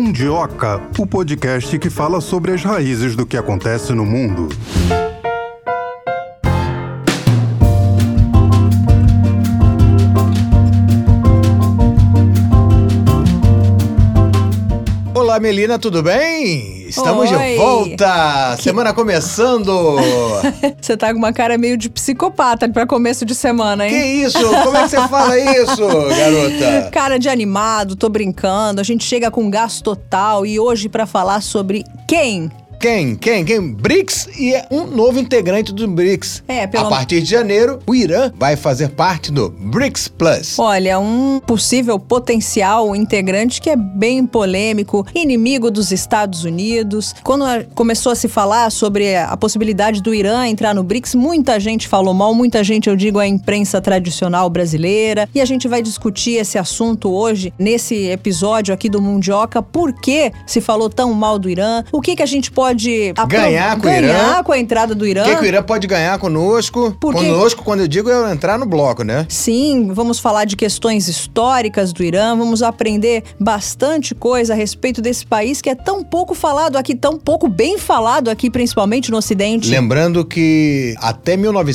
Mundioca, o podcast que fala sobre as raízes do que acontece no mundo. Olá, Melina, tudo bem? Estamos Oi. de volta! Semana começando! Você tá com uma cara meio de psicopata pra começo de semana, hein? Que isso? Como é que você fala isso, garota? Cara de animado, tô brincando. A gente chega com gás total e hoje pra falar sobre quem? Quem? BRICS e é um novo integrante do BRICS. A partir de janeiro, o Irã vai fazer parte do BRICS Plus. Olha, um possível potencial integrante que é bem polêmico, inimigo dos Estados Unidos. Quando começou a se falar sobre a possibilidade do Irã entrar no BRICS, muita gente falou mal, muita gente, eu digo, a imprensa tradicional brasileira. E a gente vai discutir esse assunto hoje, nesse episódio aqui do Mundioca. Por que se falou tão mal do Irã? O que a gente pode ganhar com o Irã, com a entrada do Irã. O que o Irã pode ganhar conosco? Conosco, quando eu digo, é entrar no bloco, né? Sim, vamos falar de questões históricas do Irã, vamos aprender bastante coisa a respeito desse país que é tão pouco falado aqui, tão pouco bem falado aqui, principalmente no Ocidente. Lembrando que até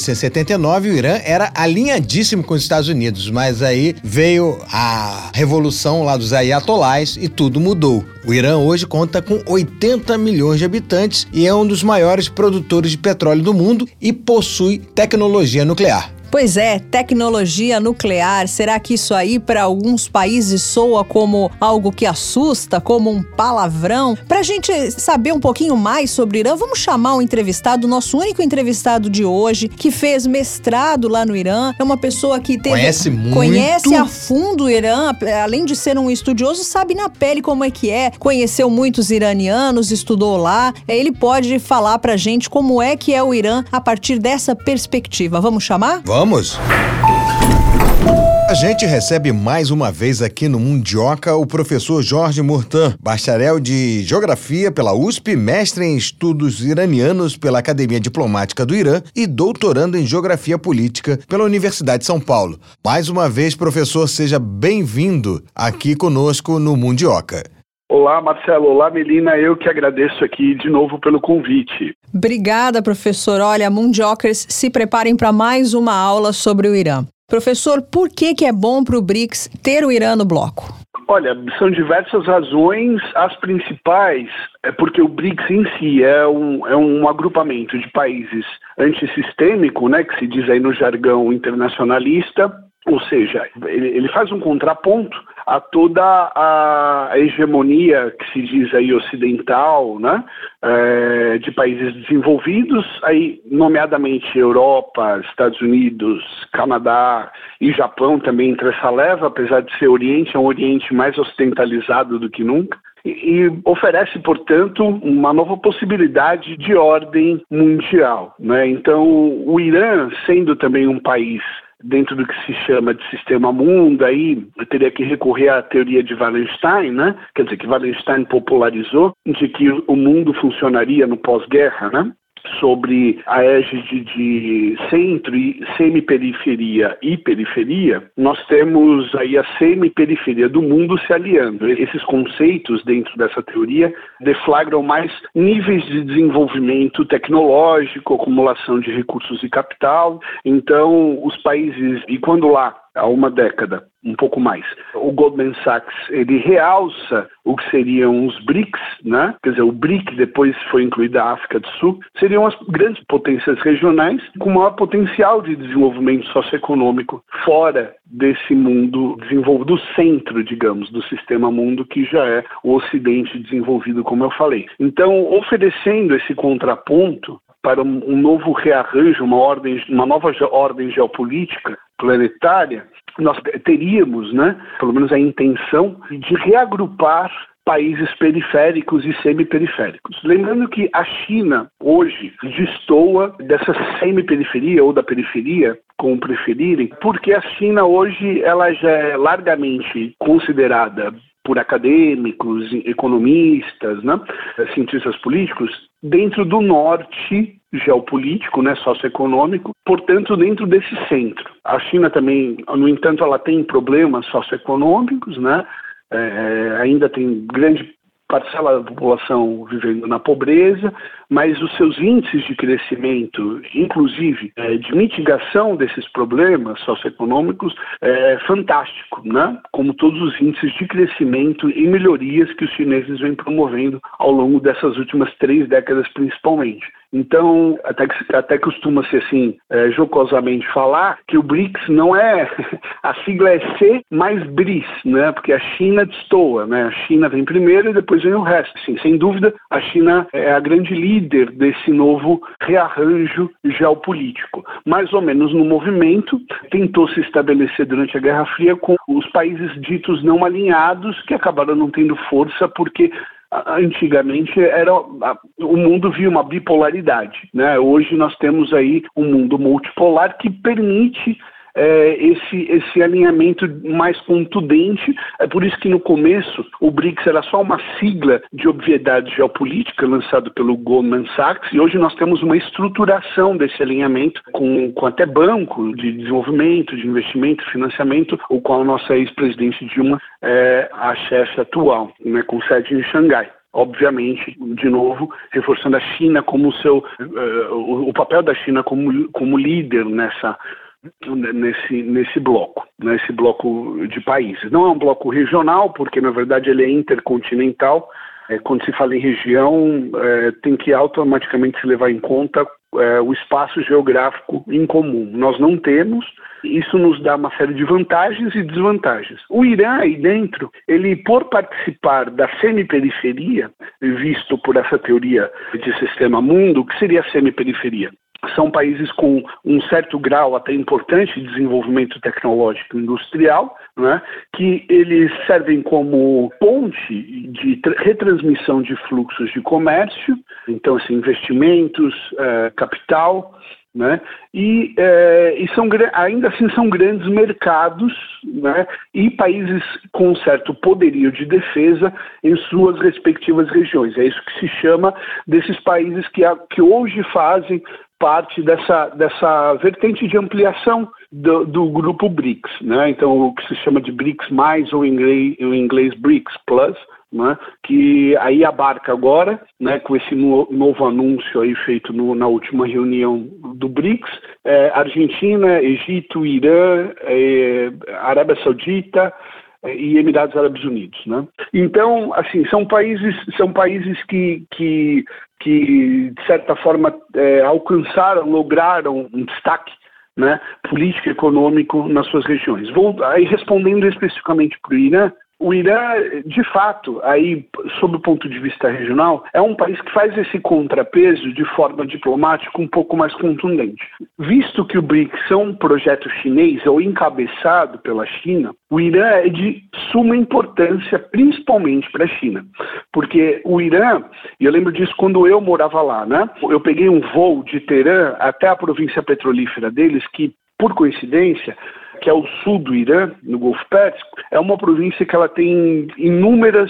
1979 o Irã era alinhadíssimo com os Estados Unidos, mas aí veio a revolução lá dos ayatolás e tudo mudou. O Irã hoje conta com 80 milhões de habitantes e é um dos maiores produtores de petróleo do mundo e possui tecnologia nuclear. Pois é, tecnologia nuclear. Será que isso aí para alguns países soa como algo que assusta, como um palavrão? Pra gente saber um pouquinho mais sobre o Irã, vamos chamar um entrevistado, nosso único entrevistado de hoje, que fez mestrado lá no Irã. É uma pessoa que conhece a fundo o Irã, além de ser um estudioso, sabe na pele como é que é, conheceu muitos iranianos, estudou lá. Ele pode falar pra gente como é que é o Irã a partir dessa perspectiva. Vamos chamar? Vamos! A gente recebe mais uma vez aqui no Mundioca o professor Jorge Murtan, bacharel de Geografia pela USP, mestre em Estudos Iranianos pela Academia Diplomática do Irã e doutorando em Geografia Política pela Universidade de São Paulo. Mais uma vez, professor, seja bem-vindo aqui conosco no Mundioca. Olá, Marcelo. Olá, Melina. Eu que agradeço aqui de novo pelo convite. Obrigada, professor. Olha, Mundiocers, se preparem para mais uma aula sobre o Irã. Professor, por que é bom para o BRICS ter o Irã no bloco? Olha, são diversas razões. As principais é porque o BRICS em si é um agrupamento de países antissistêmico, né, que se diz aí no jargão internacionalista. Ou seja, ele faz um contraponto a toda a hegemonia que se diz aí ocidental, né, de países desenvolvidos, aí nomeadamente Europa, Estados Unidos, Canadá e Japão também entre essa leva, apesar de ser Oriente, é um Oriente mais ocidentalizado do que nunca. E oferece, portanto, uma nova possibilidade de ordem mundial, né? Então, o Irã, sendo também um país dentro do que se chama de sistema mundo, aí eu teria que recorrer à teoria de Wallenstein, né? Quer dizer, que Wallenstein popularizou, de que o mundo funcionaria no pós-guerra, né? Sobre a égide de centro e semiperiferia e periferia, nós temos aí a semiperiferia do mundo se aliando. Esses conceitos dentro dessa teoria deflagram mais níveis de desenvolvimento tecnológico, acumulação de recursos e capital. Então, os países, e quando lá, há uma década, um pouco mais, o Goldman Sachs, ele realça o que seriam os BRICS, né? Quer dizer, o BRIC depois foi incluída a África do Sul, seriam as grandes potências regionais com maior potencial de desenvolvimento socioeconômico fora desse mundo desenvolvido, do centro, digamos, do sistema mundo que já é o Ocidente desenvolvido, como eu falei. Então, oferecendo esse contraponto para um novo rearranjo, uma nova ordem geopolítica planetária, nós teríamos, né, pelo menos a intenção de reagrupar países periféricos e semiperiféricos. Lembrando que a China hoje destoa dessa semiperiferia ou da periferia, como preferirem, porque a China hoje ela já é largamente considerada por acadêmicos, economistas, né, cientistas políticos, dentro do norte geopolítico, né, socioeconômico, portanto, dentro desse centro. A China também, no entanto, ela tem problemas socioeconômicos, né, ainda tem grande parcela da população vivendo na pobreza, mas os seus índices de crescimento, inclusive de mitigação desses problemas socioeconômicos, é fantástico, né? Como todos os índices de crescimento e melhorias que os chineses vêm promovendo ao longo dessas últimas 3 décadas principalmente. Então, até costuma-se assim, jocosamente falar que o BRICS não é, a sigla é C mais BRIS, né? Porque a China destoa, né? A China vem primeiro e depois vem o resto. Sim, sem dúvida, a China é a grande líder desse novo rearranjo geopolítico. Mais ou menos no movimento, tentou se estabelecer durante a Guerra Fria com os países ditos não alinhados, que acabaram não tendo força porque antigamente o mundo via uma bipolaridade, né? Hoje nós temos aí um mundo multipolar que permite esse alinhamento mais contundente. É por isso que no começo o BRICS era só uma sigla de obviedade geopolítica lançado pelo Goldman Sachs, e hoje nós temos uma estruturação desse alinhamento com até banco de desenvolvimento, de investimento, financiamento, o qual a nossa ex-presidente Dilma é a chefe atual, né, com sede em Xangai. Obviamente, de novo, reforçando a China como o papel da China como líder nesse bloco de países. Não é um bloco regional, porque na verdade ele é intercontinental. Quando se fala em região, tem que automaticamente se levar em conta o espaço geográfico em comum. Nós não temos, isso nos dá uma série de vantagens e desvantagens. O Irã aí dentro, ele por participar da semiperiferia, visto por essa teoria de sistema mundo, o que seria a semiperiferia? São países com um certo grau até importante de desenvolvimento tecnológico e industrial, né, que eles servem como ponte de retransmissão de fluxos de comércio, então assim, investimentos, capital, né, e ainda assim são grandes mercados, né, e países com um certo poderio de defesa em suas respectivas regiões. É isso que se chama desses países que hoje fazem parte dessa vertente de ampliação do grupo BRICS, né? Então, o que se chama de BRICS+, ou em inglês BRICS Plus, né? Que aí abarca agora, né, com esse novo anúncio aí feito na última reunião do BRICS, Argentina, Egito, Irã, Arábia Saudita e Emirados Árabes Unidos, né? Então, assim, são países que de certa forma lograram um destaque, né, político e econômico nas suas regiões. Aí respondendo especificamente para o Irã, o Irã, de fato, aí, sob o ponto de vista regional, é um país que faz esse contrapeso de forma diplomática um pouco mais contundente. Visto que o BRICS é um projeto chinês ou encabeçado pela China, o Irã é de suma importância, principalmente para a China. Porque o Irã, e eu lembro disso quando eu morava lá, né? Eu peguei um voo de Teherã até a província petrolífera deles, que, por coincidência, que é o sul do Irã, no Golfo Pérsico, é uma província que ela tem inúmeros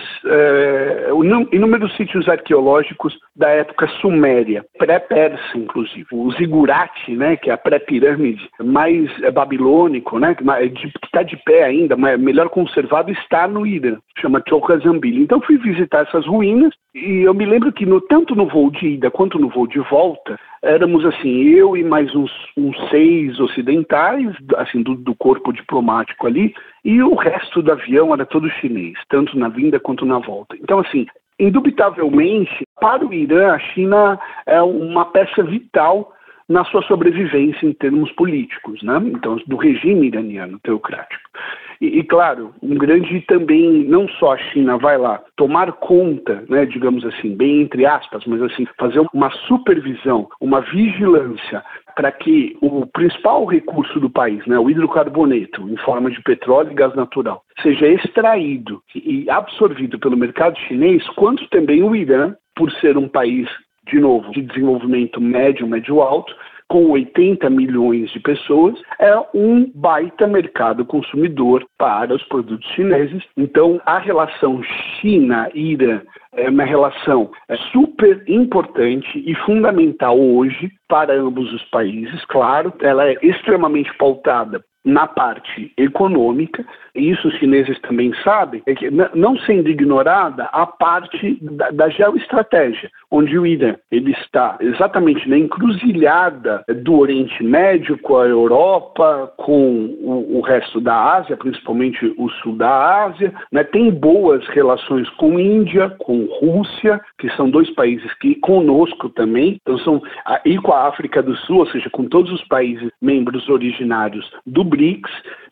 sítios arqueológicos da época suméria, pré-persa, inclusive. O zigurate, né, que é a pré-pirâmide, mais babilônico, né, que está de pé ainda, mas melhor conservado, está no Irã, chama Chokha-Zambili. Então fui visitar essas ruínas e eu me lembro que tanto no voo de ida quanto no voo de volta, éramos assim, eu e mais uns 6 ocidentais, assim, do corpo diplomático ali, e o resto do avião era todo chinês, tanto na vinda quanto na volta. Então, assim, indubitavelmente, para o Irã, a China é uma peça vital na sua sobrevivência em termos políticos, né? Então, do regime iraniano teocrático. E claro, um grande também, não só a China vai lá tomar conta, né, digamos assim, bem entre aspas, mas assim, fazer uma supervisão, uma vigilância para que o principal recurso do país, né, o hidrocarboneto, em forma de petróleo e gás natural, seja extraído e absorvido pelo mercado chinês, quanto também o Irã, por ser um país, de novo, de desenvolvimento médio-alto, com 80 milhões de pessoas, é um baita mercado consumidor para os produtos chineses. Então, a relação China-Irã é uma relação super importante e fundamental hoje para ambos os países. Claro, ela é extremamente pautada na parte econômica, e isso os chineses também sabem, é que não sendo ignorada a parte da geoestratégia, onde o Irã ele está exatamente na encruzilhada do Oriente Médio com a Europa, com o resto da Ásia, principalmente o sul da Ásia, né? Tem boas relações com Índia, com Rússia, que são dois países que conosco também, então e com a África do Sul, ou seja, com todos os países membros originários do BRICS,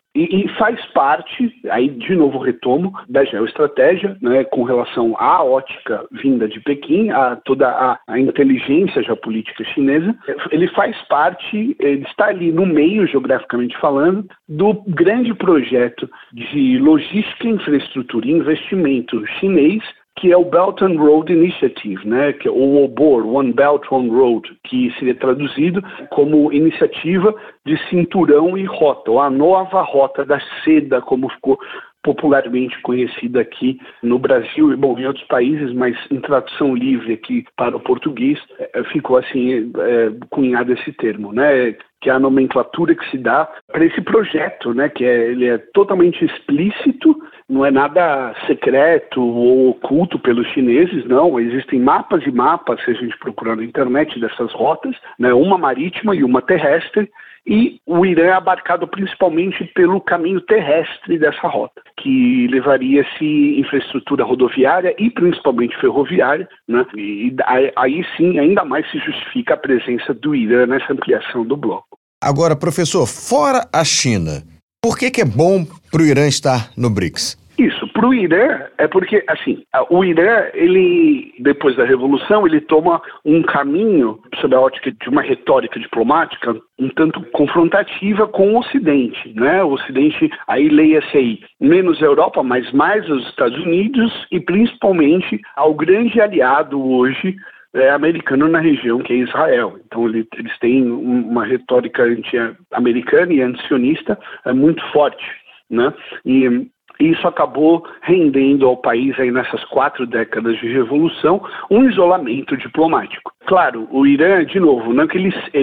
e faz parte, aí de novo retomo, da geoestratégia, né, com relação à ótica vinda de Pequim, a toda a inteligência geopolítica chinesa. Ele faz parte, ele está ali no meio, geograficamente falando, do grande projeto de logística, infraestrutura e investimento chinês, que é o Belt and Road Initiative, né, que é o OBOR, One Belt, One Road, que seria traduzido como Iniciativa de Cinturão e Rota, ou a nova Rota da Seda, como ficou popularmente conhecida aqui no Brasil e, bom, em outros países, mas em tradução livre aqui para o português, ficou assim, cunhado esse termo, né, que é a nomenclatura que se dá para esse projeto, né, que ele é totalmente explícito, não é nada secreto ou oculto pelos chineses, não. Existem mapas e mapas, se a gente procurar na internet, dessas rotas, né, uma marítima e uma terrestre, e o Irã é abarcado principalmente pelo caminho terrestre dessa rota, que levaria-se infraestrutura rodoviária e principalmente ferroviária, né? E aí sim, ainda mais se justifica a presença do Irã nessa ampliação do bloco. Agora, professor, fora a China, por que é bom para o Irã estar no BRICS? Isso, para o Irã, é porque, assim, o Irã, ele, depois da Revolução, ele toma um caminho, sob a ótica de uma retórica diplomática, um tanto confrontativa com o Ocidente, né? O Ocidente, aí leia-se aí, menos a Europa, mas mais os Estados Unidos e principalmente ao grande aliado hoje americano na região, que é Israel. Então eles têm uma retórica anti-americana e anti-sionista muito forte, né? E isso acabou rendendo ao país, aí nessas 4 décadas de revolução, um isolamento diplomático. Claro, o Irã, de novo, não é que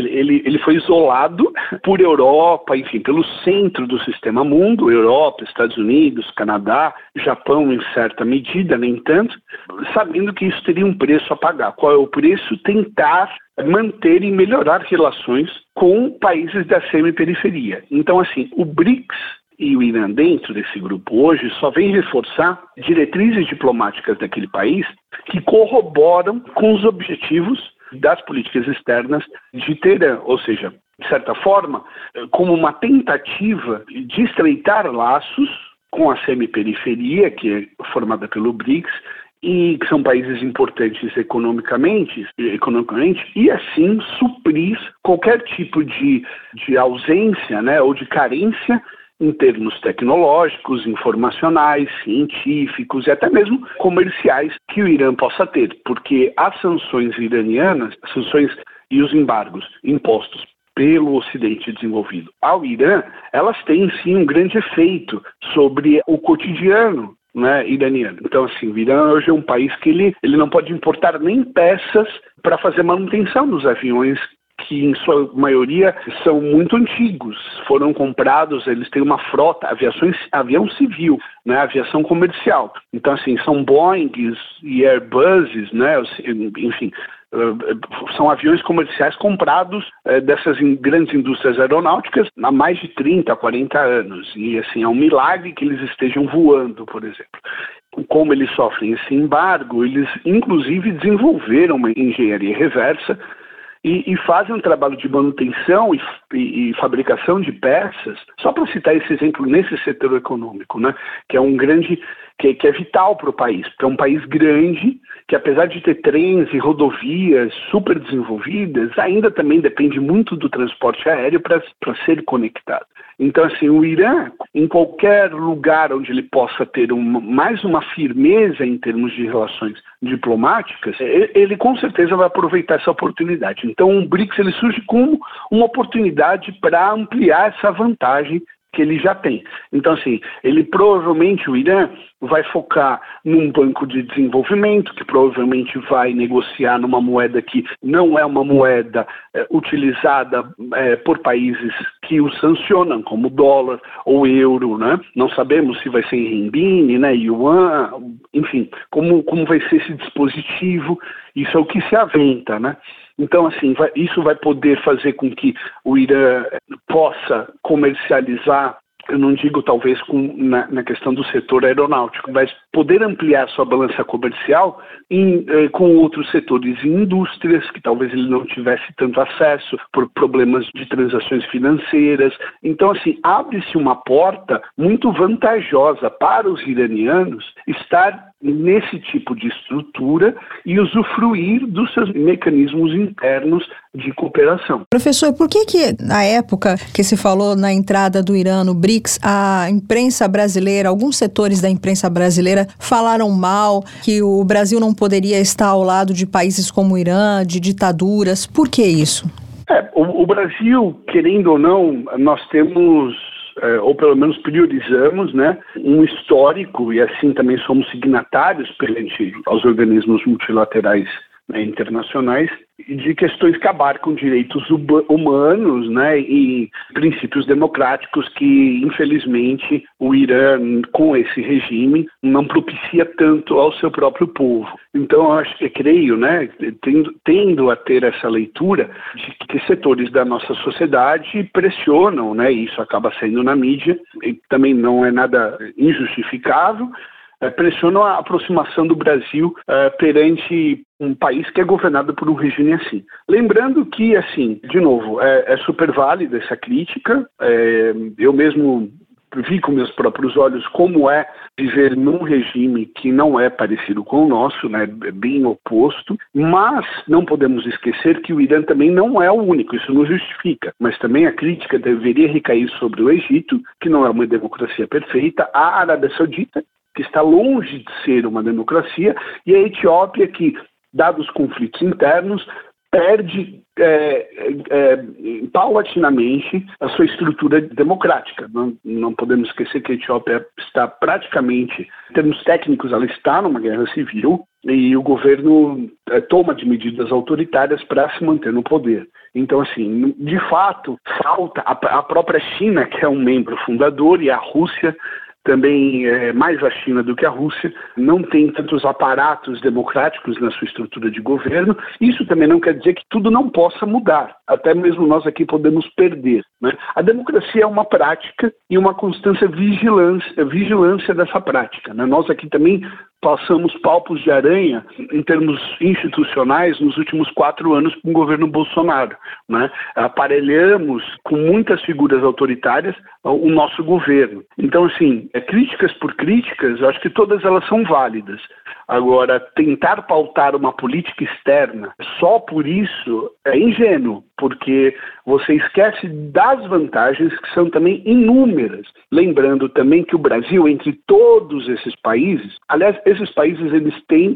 ele foi isolado por Europa, enfim, pelo centro do sistema mundo, Europa, Estados Unidos, Canadá, Japão em certa medida, nem tanto, sabendo que isso teria um preço a pagar. Qual é o preço? Tentar manter e melhorar relações com países da semi-periferia. Então, assim, o BRICS e o Irã dentro desse grupo hoje só vem reforçar diretrizes diplomáticas daquele país que corroboram com os objetivos das políticas externas de Teherã, ou seja, de certa forma, como uma tentativa de estreitar laços com a semi-periferia, que é formada pelo BRICS, e que são países importantes economicamente e assim suprir qualquer tipo de ausência, né, ou de carência em termos tecnológicos, informacionais, científicos e até mesmo comerciais que o Irã possa ter, porque as sanções iranianas, as sanções e os embargos impostos pelo Ocidente desenvolvido ao Irã, elas têm sim um grande efeito sobre o cotidiano, né, iraniano. Então, assim, o Irã hoje é um país que ele não pode importar nem peças para fazer manutenção dos aviões, que em sua maioria são muito antigos, foram comprados, eles têm uma frota, avião civil, né, aviação comercial. Então, assim, são Boeings e Airbuses, né, enfim, são aviões comerciais comprados dessas grandes indústrias aeronáuticas há mais de 30, 40 anos. E, assim, é um milagre que eles estejam voando, por exemplo. Como eles sofrem esse embargo, eles, inclusive, desenvolveram uma engenharia reversa e fazem um trabalho de manutenção e fabricação de peças, só para citar esse exemplo nesse setor econômico, né, que é um grande, que é vital para o país, porque é um país grande, que apesar de ter trens e rodovias super desenvolvidas, ainda também depende muito do transporte aéreo para ser conectado. Então, assim, o Irã, em qualquer lugar onde ele possa ter mais uma firmeza em termos de relações diplomáticas, ele com certeza vai aproveitar essa oportunidade. Então, o BRICS ele surge como uma oportunidade para ampliar essa vantagem que ele já tem. Então, assim, ele provavelmente, o Irã, vai focar num banco de desenvolvimento, que provavelmente vai negociar numa moeda que não é uma moeda utilizada por países que o sancionam, como o dólar ou o euro, né? Não sabemos se vai ser em renminbi, né, yuan, enfim, como vai ser esse dispositivo, isso é o que se aventa, né? Então, assim, isso vai poder fazer com que o Irã possa comercializar, eu não digo talvez na questão do setor aeronáutico, mas poder ampliar sua balança comercial com outros setores e indústrias que talvez ele não tivesse tanto acesso por problemas de transações financeiras. Então, assim, abre-se uma porta muito vantajosa para os iranianos estar nesse tipo de estrutura e usufruir dos seus mecanismos internos de cooperação. Professor, por que na época que se falou na entrada do Irã no BRICS, a imprensa brasileira, alguns setores da imprensa brasileira falaram mal, que o Brasil não poderia estar ao lado de países como o Irã, de ditaduras? Por que isso? O Brasil, querendo ou não, nós temos, ou pelo menos priorizamos, né, um histórico, e assim também somos signatários perante aos organismos multilaterais, né, internacionais, de questões que abarcam direitos humanos, né, e princípios democráticos que, infelizmente, o Irã, com esse regime, não propicia tanto ao seu próprio povo. Então, eu creio, né, tendo a ter essa leitura de que setores da nossa sociedade pressionam, né, e isso acaba saindo na mídia, e também não é nada injustificável, pressionam a aproximação do Brasil perante um país que é governado por um regime assim. Lembrando que, assim, de novo, é super válida essa crítica. Eu mesmo vi com meus próprios olhos como é viver num regime que não é parecido com o nosso, né, bem oposto, mas não podemos esquecer que o Irã também não é o único, isso não justifica, mas também a crítica deveria recair sobre o Egito, que não é uma democracia perfeita, a Arábia Saudita, que está longe de ser uma democracia, e a Etiópia, que, dados os conflitos internos, perde paulatinamente a sua estrutura democrática. Não podemos esquecer que a Etiópia está praticamente, em termos técnicos, ela está numa guerra civil e o governo toma de medidas autoritárias para se manter no poder. Então, assim, de fato, falta a própria China, que é um membro fundador, e a Rússia, também mais a China do que a Rússia, não tem tantos aparatos democráticos na sua estrutura de governo. Isso também não quer dizer que tudo não possa mudar. Até mesmo nós aqui podemos perder, né? A democracia é uma prática e uma constante vigilância dessa prática, né? Nós aqui também passamos palpos de aranha em termos institucionais nos últimos 4 anos com o governo Bolsonaro, né? Aparelhamos com muitas figuras autoritárias o nosso governo. Então, assim, críticas por críticas, eu acho que todas elas são válidas. Agora, tentar pautar uma política externa só por isso é ingênuo, porque você esquece das vantagens que são também inúmeras. Lembrando também que o Brasil, entre todos esses países, aliás, esses países eles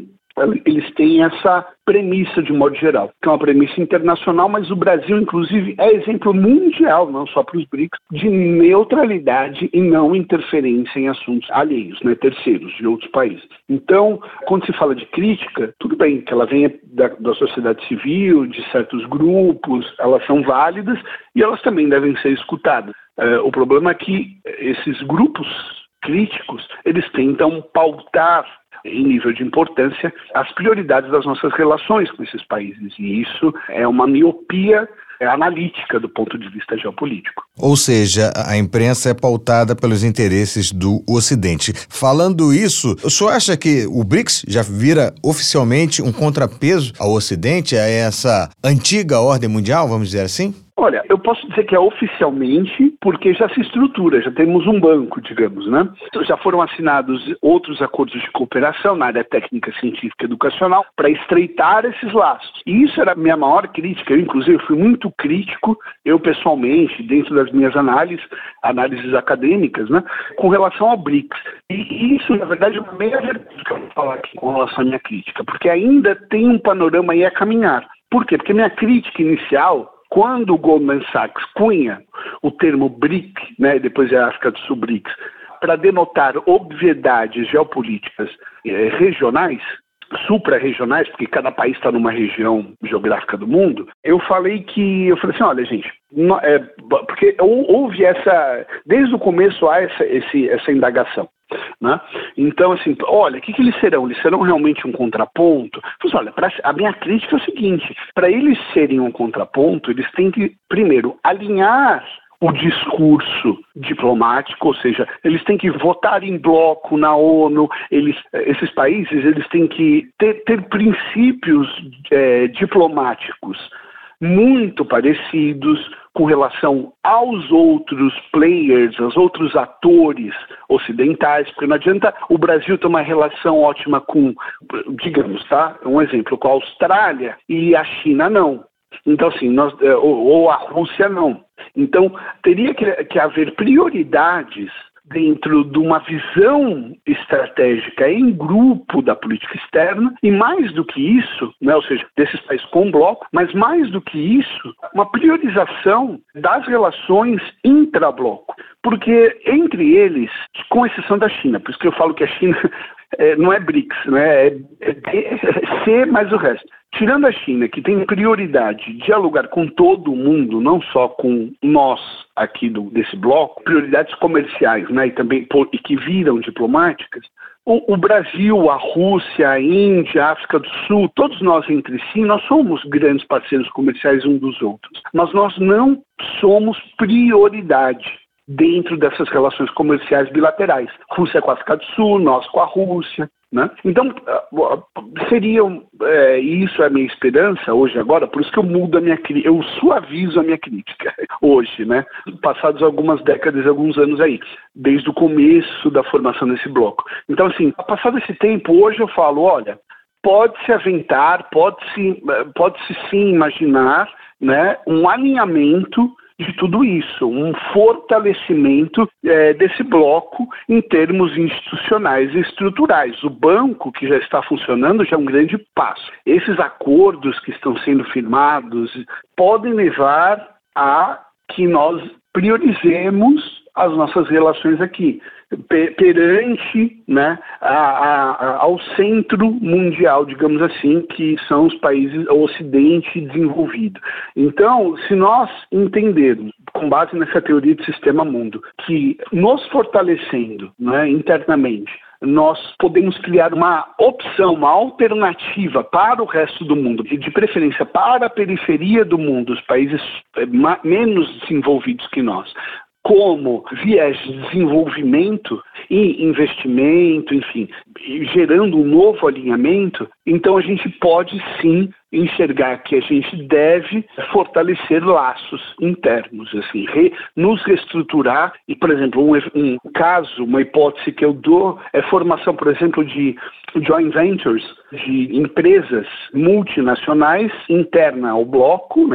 têm essa premissa de modo geral, que é uma premissa internacional, mas o Brasil, inclusive, é exemplo mundial, não só para os BRICS, de neutralidade e não interferência em assuntos alheios, né, terceiros, de outros países. Então, quando se fala de crítica, tudo bem que ela venha da sociedade civil, de certos grupos, elas são válidas e elas também devem ser escutadas. O problema é que esses grupos críticos, eles tentam pautar em nível de importância as prioridades das nossas relações com esses países. E isso é uma miopia analítica do ponto de vista geopolítico. Ou seja, a imprensa é pautada pelos interesses do Ocidente. Falando isso, o senhor acha que o BRICS já vira oficialmente um contrapeso ao Ocidente, a essa antiga ordem mundial, vamos dizer assim? Olha, eu posso dizer que é oficialmente porque já se estrutura, já temos um banco, digamos, né? Já foram assinados outros acordos de cooperação na área técnica, científica e educacional para estreitar esses laços. E isso era a minha maior crítica. Eu, inclusive, fui muito crítico, eu pessoalmente, dentro das minhas análises acadêmicas, né, com relação ao BRICS. E isso, na verdade, é uma meia verdade que eu vou falar aqui com relação à minha crítica, porque ainda tem um panorama aí a caminhar. Por quê? Porque minha crítica inicial, quando o Goldman Sachs cunha o termo BRIC, né, depois é a África do Sul BRICS, para denotar obviedades geopolíticas regionais, supra-regionais, porque cada país está numa região geográfica do mundo, eu falei assim, olha, gente, porque houve desde o começo há essa indagação. Né? Então, assim, olha, o que eles serão? Eles serão realmente um contraponto? Assim, olha, a minha crítica é o seguinte, para eles serem um contraponto, eles têm que, primeiro, alinhar o discurso diplomático, ou seja, eles têm que votar em bloco na ONU, esses países eles têm que ter princípios diplomáticos muito parecidos com relação aos outros players, aos outros atores ocidentais, porque não adianta o Brasil ter uma relação ótima com, digamos, tá? Um exemplo, com a Austrália e a China não. Então, assim, ou a Rússia não. Então, teria que haver prioridades dentro de uma visão estratégica em grupo da política externa e mais do que isso, né, ou seja, desses países com bloco, mas mais do que isso, uma priorização das relações intrabloco. Porque entre eles, com exceção da China, por isso que eu falo que a China não é BRICS, né, é C mais o resto. Tirando a China, que tem prioridade de dialogar com todo mundo, não só com nós aqui desse bloco, prioridades comerciais, né, e que viram diplomáticas, o Brasil, a Rússia, a Índia, a África do Sul, todos nós entre si, nós somos grandes parceiros comerciais uns dos outros, mas nós não somos prioridade dentro dessas relações comerciais bilaterais. Rússia com a África do Sul, nós com a Rússia. Né? Então, isso é a minha esperança hoje, agora, por isso que eu suavizo a minha crítica hoje, né? Passados algumas décadas, alguns anos aí, desde o começo da formação desse bloco. Então, assim, passado esse tempo, hoje eu falo, olha, pode-se aventar, pode-se sim imaginar, né, um alinhamento de tudo isso, um fortalecimento desse bloco em termos institucionais e estruturais. O banco, que já está funcionando, já é um grande passo. Esses acordos que estão sendo firmados podem levar a que nós priorizemos as nossas relações aqui, perante, né, ao centro mundial, digamos assim, que são os países, o Ocidente desenvolvido. Então, se nós entendermos, com base nessa teoria de sistema mundo, que nos fortalecendo, né, internamente, nós podemos criar uma opção, uma alternativa para o resto do mundo, e de preferência para a periferia do mundo, os países menos desenvolvidos que nós, como viés de desenvolvimento e investimento, enfim, gerando um novo alinhamento, então a gente pode sim enxergar que a gente deve fortalecer laços internos, assim, nos reestruturar. E, por exemplo, um caso, uma hipótese que eu dou é formação, por exemplo, de joint ventures, de empresas multinacionais internas ao bloco,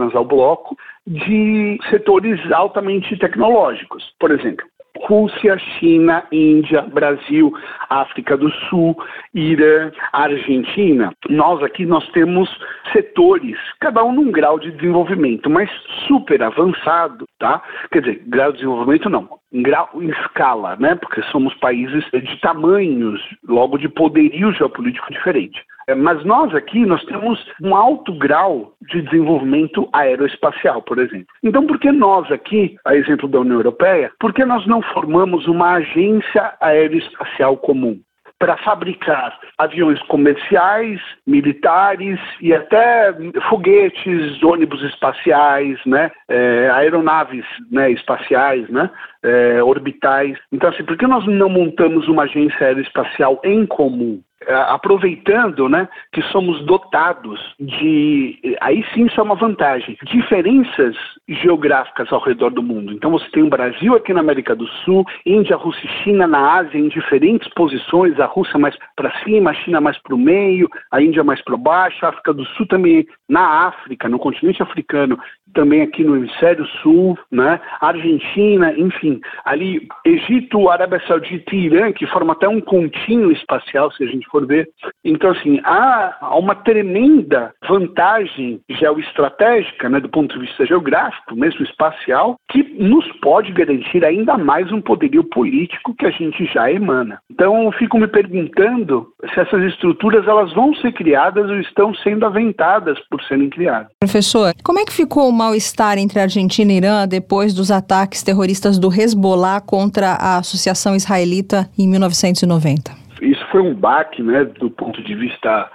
de setores altamente tecnológicos. Por exemplo, Rússia, China, Índia, Brasil, África do Sul, Irã, Argentina. Nós temos setores, cada um num grau de desenvolvimento, mas super avançado, tá? Quer dizer, grau de desenvolvimento não, em escala, né? Porque somos países de tamanhos, logo de poderio geopolítico diferente. Mas nós temos um alto grau de desenvolvimento aeroespacial, por exemplo. Então, por que nós aqui, a exemplo da União Europeia, por que nós não formamos uma agência aeroespacial comum para fabricar aviões comerciais, militares e até foguetes, ônibus espaciais, né? Aeronaves, né, espaciais, né? Orbitais. Então, assim, por que nós não montamos uma agência aeroespacial em comum? Aproveitando, né, que somos dotados de, aí sim isso é uma vantagem, diferenças geográficas ao redor do mundo. Então você tem o Brasil aqui na América do Sul, Índia, Rússia e China na Ásia em diferentes posições, a Rússia mais para cima, a China mais para o meio, a Índia mais para baixo, a África do Sul também na África, no continente africano, também aqui no hemisfério sul, né, Argentina, enfim, ali Egito, Arábia Saudita e Irã, que formam até um contínuo espacial, se a gente for ver. Então, assim, há uma tremenda vantagem geoestratégica, né, do ponto de vista geográfico, mesmo espacial, que nos pode garantir ainda mais um poderio político que a gente já emana. Então, eu fico me perguntando se essas estruturas elas vão ser criadas ou estão sendo aventadas por serem criadas. Professor, como é que ficou o mal-estar entre a Argentina e Irã depois dos ataques terroristas do Hezbollah contra a Associação Israelita em 1990? Isso foi um baque, né, do ponto de vista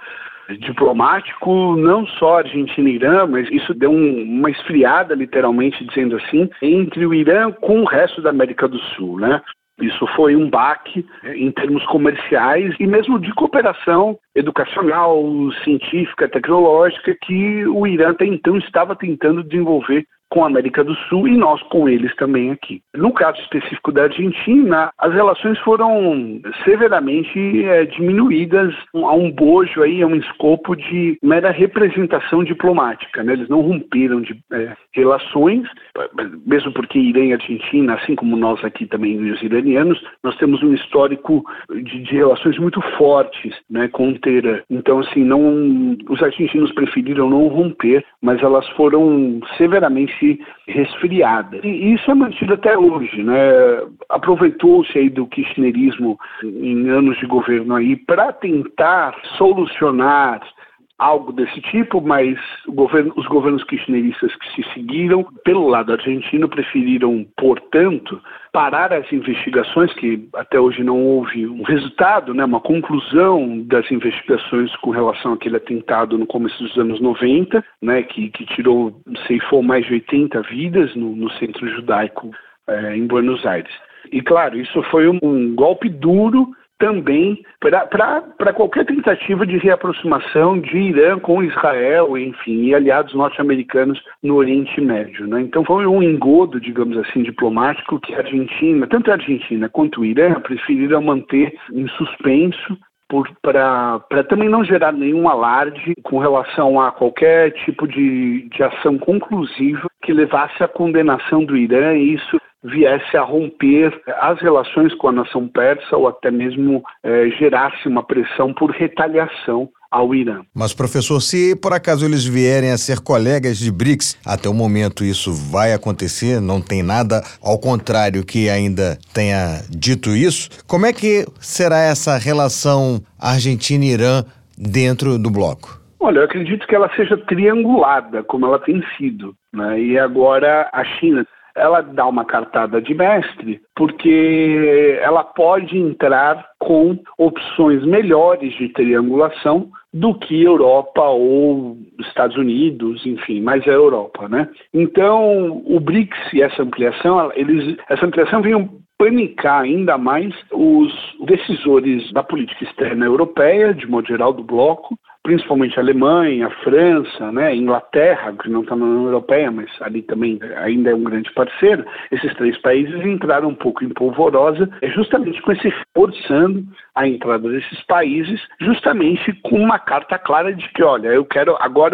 diplomático, não só Argentina e Irã, mas isso deu uma esfriada, literalmente dizendo assim, entre o Irã com o resto da América do Sul, né? Isso foi um baque em termos comerciais e mesmo de cooperação educacional, científica, tecnológica que o Irã até então estava tentando desenvolver com a América do Sul e nós com eles também aqui. No caso específico da Argentina, as relações foram severamente diminuídas a um bojo, aí, a um escopo de mera representação diplomática, né? Eles não romperam de relações, mesmo porque Irã e Argentina, assim como nós aqui também, os iranianos, nós temos um histórico de relações muito fortes, né, com o Teherã. Então, assim, os argentinos preferiram não romper, mas elas foram severamente resfriada. E isso é mantido até hoje, né? Aproveitou-se aí do kirchnerismo em anos de governo aí para tentar solucionar algo desse tipo, mas os governos kirchneristas que se seguiram, pelo lado argentino, preferiram, portanto, parar as investigações, que até hoje não houve um resultado, né, uma conclusão das investigações com relação àquele atentado no começo dos anos 90, né, que ceifou mais de 80 vidas no centro judaico em Buenos Aires. E, claro, isso foi um golpe duro também para qualquer tentativa de reaproximação de Irã com Israel, enfim, e aliados norte-americanos no Oriente Médio, né? Então foi um engodo, digamos assim, diplomático que tanto a Argentina quanto o Irã preferiram manter em suspenso para também não gerar nenhum alarde com relação a qualquer tipo de ação conclusiva que levasse à condenação do Irã e isso viesse a romper as relações com a nação persa ou até mesmo gerasse uma pressão por retaliação ao Irã. Mas, professor, se por acaso eles vierem a ser colegas de BRICS, até o momento isso vai acontecer, não tem nada ao contrário que ainda tenha dito isso, como é que será essa relação Argentina-Irã dentro do bloco? Olha, eu acredito que ela seja triangulada, como ela tem sido, né? E agora a China, ela dá uma cartada de mestre, porque ela pode entrar com opções melhores de triangulação do que Europa ou Estados Unidos, enfim, mas a Europa, né? Então, o BRICS e essa ampliação veio panicar ainda mais os decisores da política externa europeia, de modo geral do bloco, principalmente a Alemanha, a França, né, Inglaterra, que não está na União Europeia, mas ali também ainda é um grande parceiro. Esses três países entraram um pouco em polvorosa, justamente com esse forçando a entrada desses países, justamente com uma carta clara de que, olha, eu quero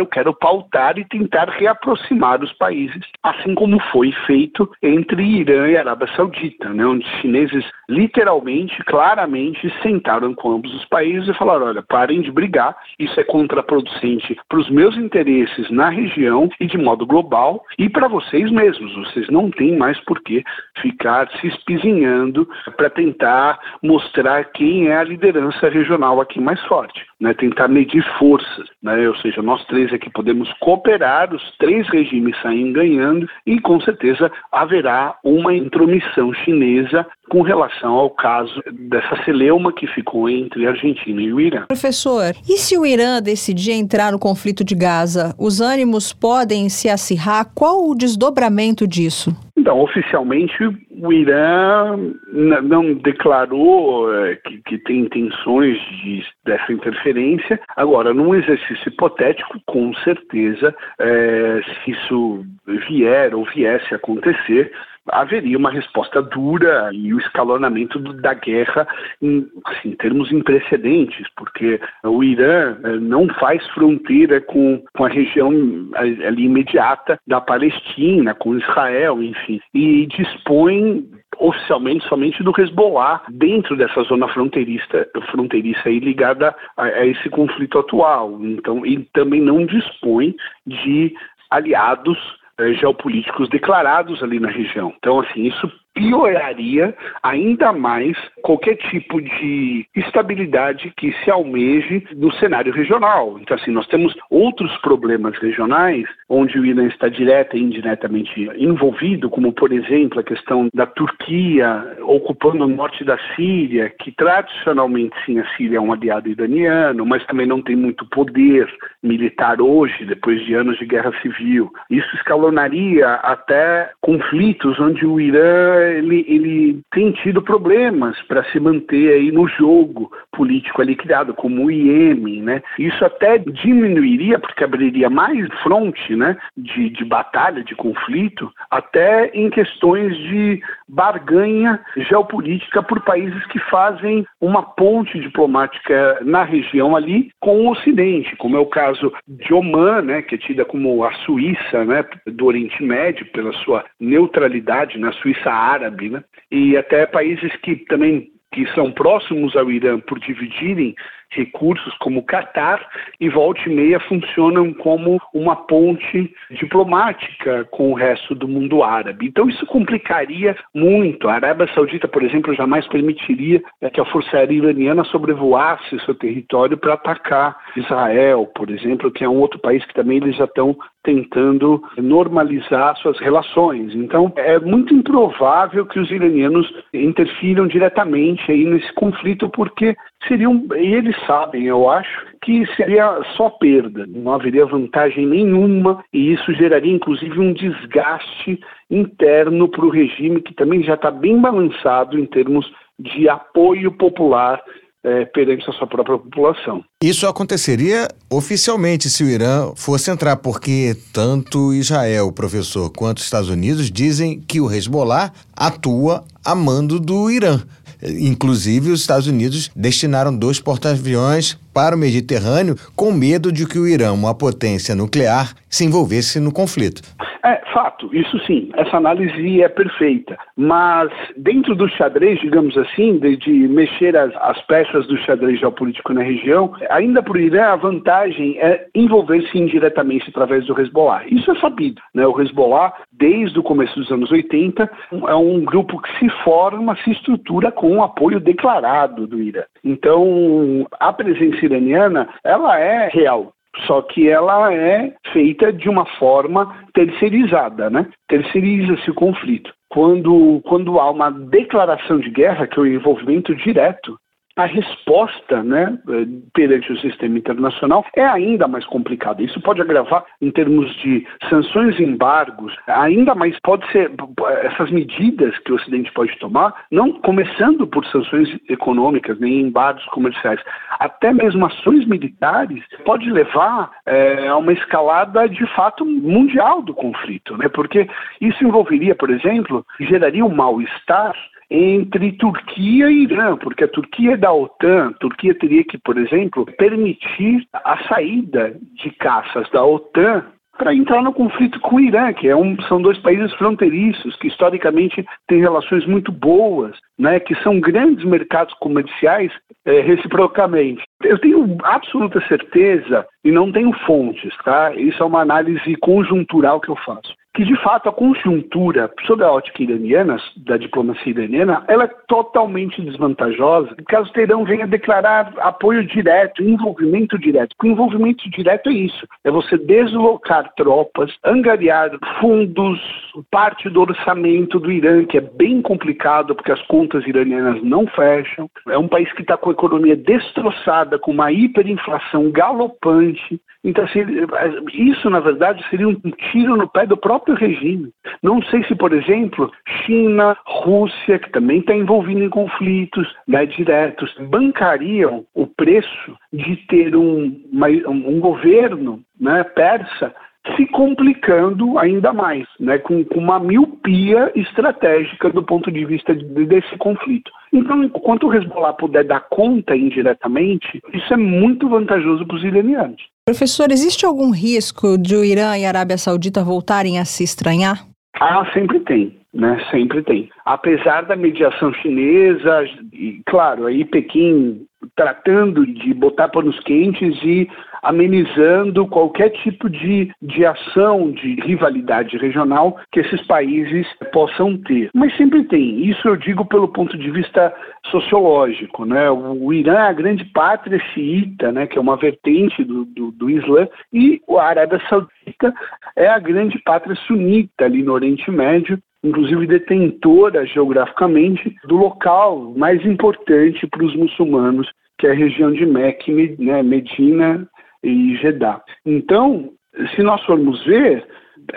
pautar e tentar reaproximar os países, assim como foi feito entre Irã e Arábia Saudita, né, onde os chineses literalmente, claramente, sentaram com ambos os países e falaram, olha, parem de brigar, isso é contraproducente para os meus interesses na região e de modo global e para vocês mesmos. Vocês não têm mais por que ficar se espizinhando para tentar mostrar quem é a liderança regional aqui mais forte, né? Tentar medir forças, né? Ou seja, nós três aqui podemos cooperar, os três regimes saem ganhando e com certeza haverá uma intromissão chinesa com relação ao caso dessa celeuma que ficou entre a Argentina e o Irã. Professor, e se o Irã decidir entrar no conflito de Gaza, os ânimos podem se acirrar? Qual o desdobramento disso? Então, oficialmente, o Irã não declarou que tem intenções dessa interferência. Agora, num exercício hipotético, com certeza, se isso viesse a acontecer, haveria uma resposta dura e o escalonamento da guerra em termos imprecedentes, porque o Irã não faz fronteira com a região ali imediata da Palestina, com Israel, enfim, e dispõe oficialmente somente do Hezbollah dentro dessa zona fronteiriça aí ligada a esse conflito atual. Então, e também não dispõe de aliados geopolíticos declarados ali na região. Então, assim, isso pioraria ainda mais qualquer tipo de estabilidade que se almeje no cenário regional. Então, assim, nós temos outros problemas regionais onde o Irã está direta e indiretamente envolvido, como, por exemplo, a questão da Turquia ocupando o norte da Síria, que tradicionalmente, sim, a Síria é um aliado iraniano, mas também não tem muito poder militar hoje, depois de anos de guerra civil. Isso escalonaria até conflitos onde o Irã ele tem tido problemas para se manter aí no jogo político ali criado, como o Iêmen, né? Isso até diminuiria, porque abriria mais fronte, né, de batalha, de conflito, até em questões de barganha geopolítica por países que fazem uma ponte diplomática na região ali com o Ocidente, como é o caso de Omã, né, que é tida como a Suíça, né, do Oriente Médio, pela sua neutralidade na Suíça árabe, né, e até países que também que são próximos ao Irã por dividirem recursos, como o Catar, e volta e meia funcionam como uma ponte diplomática com o resto do mundo árabe. Então isso complicaria muito. A Arábia Saudita, por exemplo, jamais permitiria que a Força Aérea iraniana sobrevoasse seu território para atacar Israel, por exemplo, que é um outro país que também eles já estão tentando normalizar suas relações. Então é muito improvável que os iranianos interfiram diretamente aí nesse conflito, porque e eles sabem, eu acho, que seria só perda, não haveria vantagem nenhuma, e isso geraria inclusive um desgaste interno para o regime, que também já está bem balançado em termos de apoio popular perante a sua própria população. Isso aconteceria oficialmente se o Irã fosse entrar, porque tanto Israel, professor, quanto os Estados Unidos dizem que o Hezbollah atua a mando do Irã. Inclusive, os Estados Unidos destinaram 2 porta-aviões para o Mediterrâneo com medo de que o Irã, uma potência nuclear, se envolvesse no conflito. Fato, isso sim, essa análise é perfeita, mas dentro do xadrez, digamos assim, de mexer as peças do xadrez geopolítico na região, ainda para o Irã a vantagem é envolver-se indiretamente através do Hezbollah. Isso é sabido, né? O Hezbollah, desde o começo dos anos 80, é um grupo que se forma, se estrutura com o apoio declarado do Irã. Então, a presença iraniana, ela é real. Só que ela é feita de uma forma terceirizada, né? Terceiriza-se o conflito. Quando há uma declaração de guerra, que é o envolvimento direto, a resposta, né, perante o sistema internacional é ainda mais complicada. Isso pode agravar em termos de sanções e embargos, ainda mais pode ser essas medidas que o Ocidente pode tomar, não começando por sanções econômicas nem embargos comerciais, até mesmo ações militares, pode levar a uma escalada de fato mundial do conflito, né? Porque isso envolveria, por exemplo, geraria um mal-estar entre Turquia e Irã, porque a Turquia é da OTAN. A Turquia teria que, por exemplo, permitir a saída de caças da OTAN para entrar no conflito com o Irã, que são 2 países fronteiriços, que historicamente têm relações muito boas, né, que são grandes mercados comerciais reciprocamente. Eu tenho absoluta certeza, e não tenho fontes, tá? Isso é uma análise conjuntural que eu faço, que de fato a conjuntura sob a ótica iraniana, da diplomacia iraniana, ela é totalmente desvantajosa, caso Teherã venha declarar apoio direto, envolvimento direto. Porque o envolvimento direto é isso, é você deslocar tropas, angariar fundos, parte do orçamento do Irã, que é bem complicado, porque as contas iranianas não fecham. É um país que está com a economia destroçada, com uma hiperinflação galopante. Então, assim, isso, na verdade, seria um tiro no pé do próprio regime. Não sei se, por exemplo, China, Rússia, que também está envolvida em conflitos, né, diretos, bancariam o preço de ter um governo, né, persa se complicando ainda mais, né, com uma miopia estratégica do ponto de vista desse conflito. Então, enquanto o Hezbollah puder dar conta indiretamente, isso é muito vantajoso para os iranianos. Professor, existe algum risco de o Irã e a Arábia Saudita voltarem a se estranhar? Sempre tem, né? Sempre tem. Apesar da mediação chinesa, e claro, aí Pequim tratando de botar panos quentes e amenizando qualquer tipo de ação de rivalidade regional que esses países possam ter. Mas sempre tem. Isso eu digo pelo ponto de vista sociológico, né? O Irã é a grande pátria xiita, né, que é uma vertente do Islã, e a Arábia Saudita é a grande pátria sunita ali no Oriente Médio, inclusive detentora geograficamente do local mais importante para os muçulmanos, que é a região de Meca, né, Medina e Jeddah. Então, se nós formos ver,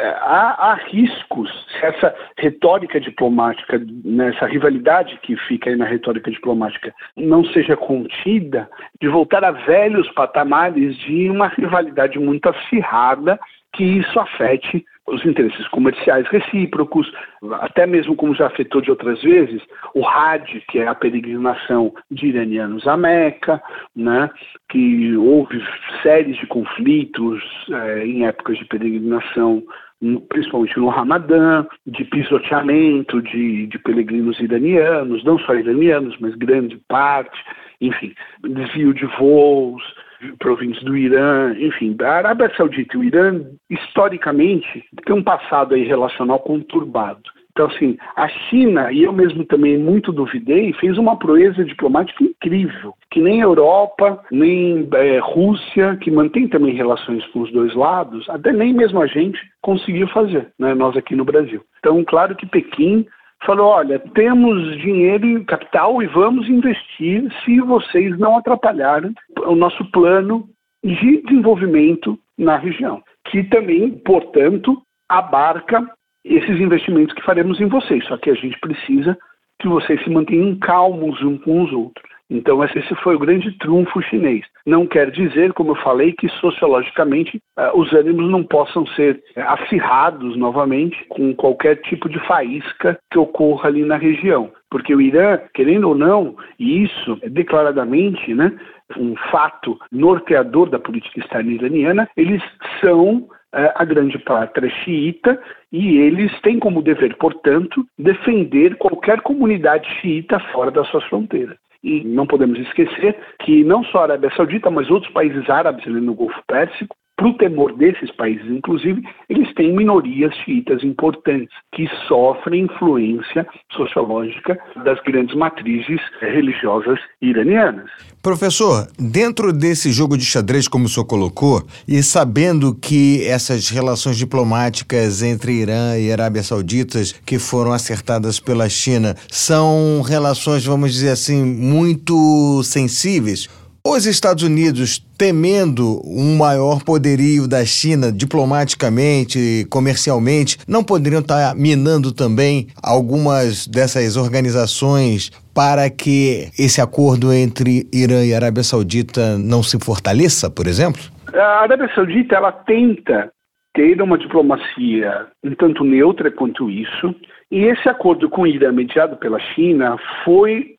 há riscos, se essa retórica diplomática, essa rivalidade que fica aí na retórica diplomática não seja contida, de voltar a velhos patamares de uma rivalidade muito acirrada, que isso afete os interesses comerciais recíprocos, até mesmo como já afetou de outras vezes, o Hajj, que é a peregrinação de iranianos à Meca, né, que houve séries de conflitos em épocas de peregrinação, principalmente no Ramadã, de pisoteamento de peregrinos iranianos, não só iranianos, mas grande parte, enfim, desvio de voos, províncias do Irã, enfim, a Arábia Saudita e o Irã, historicamente, tem um passado aí relacional conturbado. Então, assim, a China, e eu mesmo também muito duvidei, fez uma proeza diplomática incrível, que nem a Europa, nem Rússia, que mantém também relações com os dois lados, até nem mesmo a gente conseguiu fazer, né, nós aqui no Brasil. Então, claro que Pequim falou, olha, temos dinheiro e capital e vamos investir se vocês não atrapalharem o nosso plano de desenvolvimento na região, que também, portanto, abarca esses investimentos que faremos em vocês, só que a gente precisa que vocês se mantenham calmos uns com os outros. Então esse foi o grande trunfo chinês. Não quer dizer, como eu falei, que sociologicamente os ânimos não possam ser acirrados novamente com qualquer tipo de faísca que ocorra ali na região. Porque o Irã, querendo ou não, e isso é declaradamente, né, um fato norteador da política externa iraniana, eles são a grande pátria xiita e eles têm como dever, portanto, defender qualquer comunidade xiita fora das suas fronteiras. E não podemos esquecer que não só a Arábia Saudita, mas outros países árabes ali no Golfo Pérsico, para o temor desses países, inclusive, eles têm minorias xiitas importantes que sofrem influência sociológica das grandes matrizes religiosas iranianas. Professor, dentro desse jogo de xadrez, como o senhor colocou, e sabendo que essas relações diplomáticas entre Irã e Arábia Saudita que foram acertadas pela China são relações, vamos dizer assim, muito sensíveis, os Estados Unidos, temendo um maior poderio da China diplomaticamente, comercialmente, não poderiam estar minando também algumas dessas organizações para que esse acordo entre Irã e Arábia Saudita não se fortaleça, por exemplo? A Arábia Saudita, ela tenta ter uma diplomacia um tanto neutra quanto isso, e esse acordo com o Irã mediado pela China foi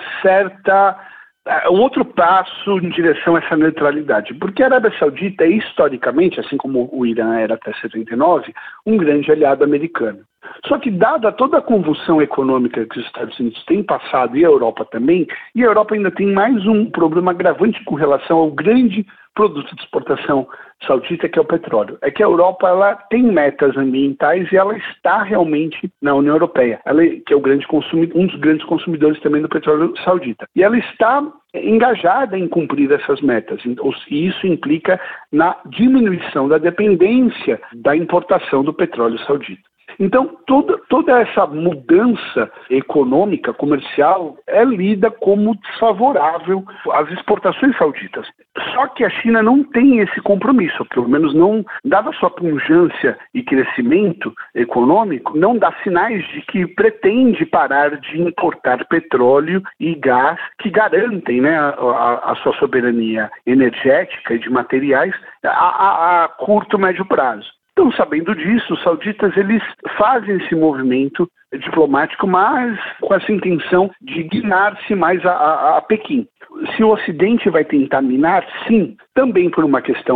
um outro passo em direção a essa neutralidade, porque a Arábia Saudita é historicamente, assim como o Irã era até 79, um grande aliado americano. Só que dada toda a convulsão econômica que os Estados Unidos têm passado, e a Europa também, e a Europa ainda tem mais um problema agravante com relação ao grande produto de exportação saudita, que é o petróleo. É que a Europa, ela tem metas ambientais e ela está realmente na União Europeia, que é um dos grandes consumidores também do petróleo saudita. E ela está engajada em cumprir essas metas. E isso implica na diminuição da dependência da importação do petróleo saudita. Então, toda essa mudança econômica, comercial, é lida como desfavorável às exportações sauditas. Só que a China não tem esse compromisso, pelo menos não, dada a sua pujança e crescimento econômico, não dá sinais de que pretende parar de importar petróleo e gás que garantem, né, a sua soberania energética e de materiais a curto, médio prazo. Então, sabendo disso, os sauditas eles fazem esse movimento diplomático, mas com essa intenção de guiar-se mais a Pequim. Se o Ocidente vai tentar minar, sim, também por uma questão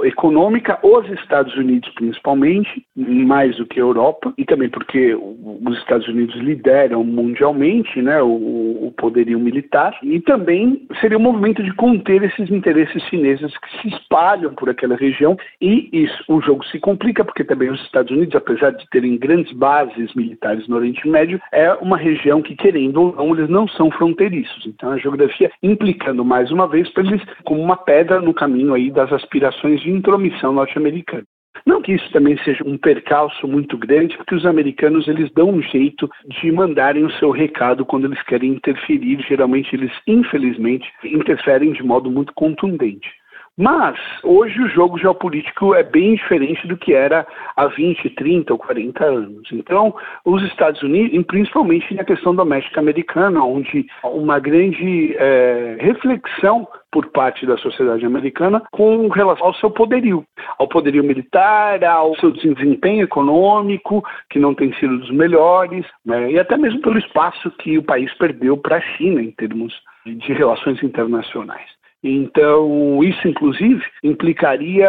econômica, os Estados Unidos principalmente, mais do que a Europa, e também porque os Estados Unidos lideram mundialmente, né, o poderio militar, e também seria um movimento de conter esses interesses chineses que se espalham por aquela região, e isso, o jogo se complica porque também os Estados Unidos, apesar de terem grandes bases militares no Oriente Médio, é uma região que, querendo ou não, eles não são fronteiriços. Então a geografia implicando mais uma vez para eles como uma pedra no caminho aí das aspirações de intromissão norte-americana. Não que isso também seja um percalço muito grande, porque os americanos eles dão um jeito de mandarem o seu recado quando eles querem interferir. Geralmente eles, infelizmente, interferem de modo muito contundente. Mas hoje o jogo geopolítico é bem diferente do que era há 20, 30 ou 40 anos. Então, os Estados Unidos, principalmente na questão doméstica americana, onde uma grande reflexão por parte da sociedade americana com relação ao seu poderio militar, ao seu desempenho econômico, que não tem sido dos melhores, né, e até mesmo pelo espaço que o país perdeu para a China em termos de relações internacionais. Então, isso, inclusive, implicaria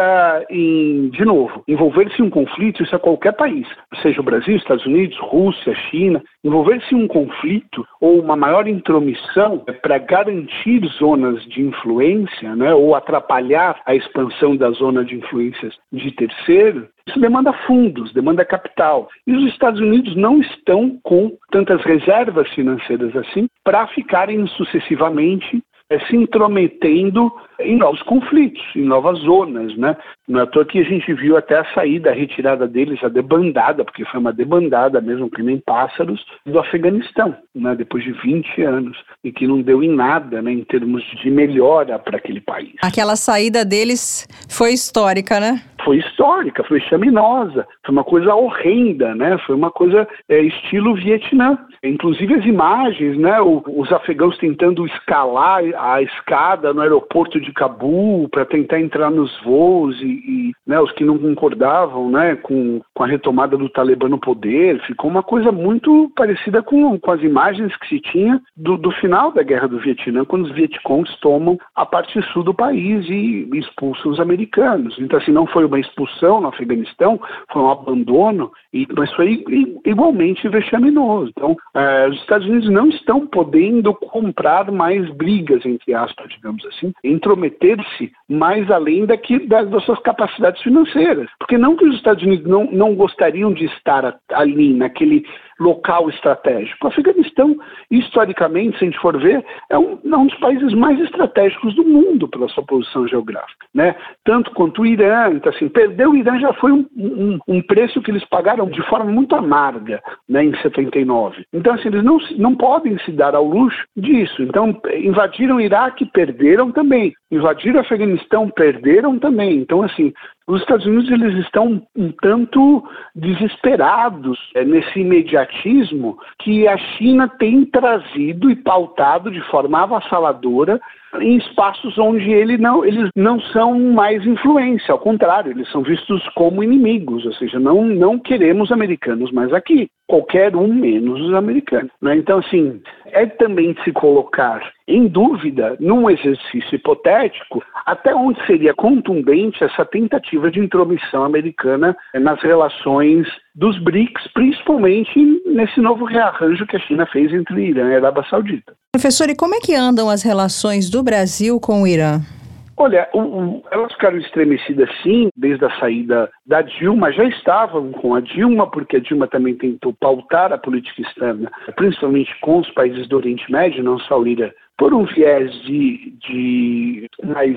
em, de novo, envolver-se em um conflito, isso é qualquer país, seja o Brasil, Estados Unidos, Rússia, China, envolver-se em um conflito ou uma maior intromissão para garantir zonas de influência, né, ou atrapalhar a expansão da zona de influências de terceiro, isso demanda fundos, demanda capital. E os Estados Unidos não estão com tantas reservas financeiras assim para ficarem sucessivamente se intrometendo em novos conflitos, em novas zonas, né? Não é à toa que a gente viu até a saída, a retirada deles, a debandada, porque foi uma debandada mesmo, que nem pássaros, do Afeganistão, né? Depois de 20 anos, e que não deu em nada, né? Em termos de melhora para aquele país. Aquela saída deles foi histórica, né? Foi histórica, foi chaminosa, foi uma coisa horrenda, né? Foi uma coisa estilo Vietnã. Inclusive as imagens, né? Os afegãos tentando escalar a escada no aeroporto de Cabul para tentar entrar nos voos e né, os que não concordavam, né, com a retomada do Talibã no poder. Ficou uma coisa muito parecida com as imagens que se tinha do final da Guerra do Vietnã, quando os Vietcongs tomam a parte sul do país e expulsam os americanos. Então, assim, não foi uma expulsão no Afeganistão, foi um abandono, mas foi igualmente vexaminoso. Então, os Estados Unidos não estão podendo comprar mais brigas, entre aspas, digamos assim, intrometer-se mais além das suas capacidades financeiras. Porque não que os Estados Unidos não gostariam de estar ali, naquele local estratégico. O Afeganistão, historicamente, se a gente for ver, é um dos países mais estratégicos do mundo pela sua posição geográfica, né? Tanto quanto o Irã. Então, assim, perder o Irã já foi um preço que eles pagaram de forma muito amarga, né, em 79. Então, assim, eles não podem se dar ao luxo disso. Então, invadiram o Iraque, perderam também. Invadiram o Afeganistão, perderam também. Então, assim, os Estados Unidos eles estão um tanto desesperados nesse imediatismo que a China tem trazido e pautado de forma avassaladora em espaços onde eles não são mais influência, ao contrário, eles são vistos como inimigos, ou seja, não queremos americanos mais aqui, qualquer um menos os americanos, né? Então, assim, é também de se colocar em dúvida, num exercício hipotético, até onde seria contundente essa tentativa de intromissão americana nas relações dos BRICS, principalmente nesse novo rearranjo que a China fez entre Irã e Arábia Saudita. Professor, e como é que andam as relações do Brasil com o Irã? Olha, elas ficaram estremecidas sim, desde a saída da Dilma, já estavam com a Dilma, porque a Dilma também tentou pautar a política externa, principalmente com os países do Oriente Médio, não só o Irã, por um viés de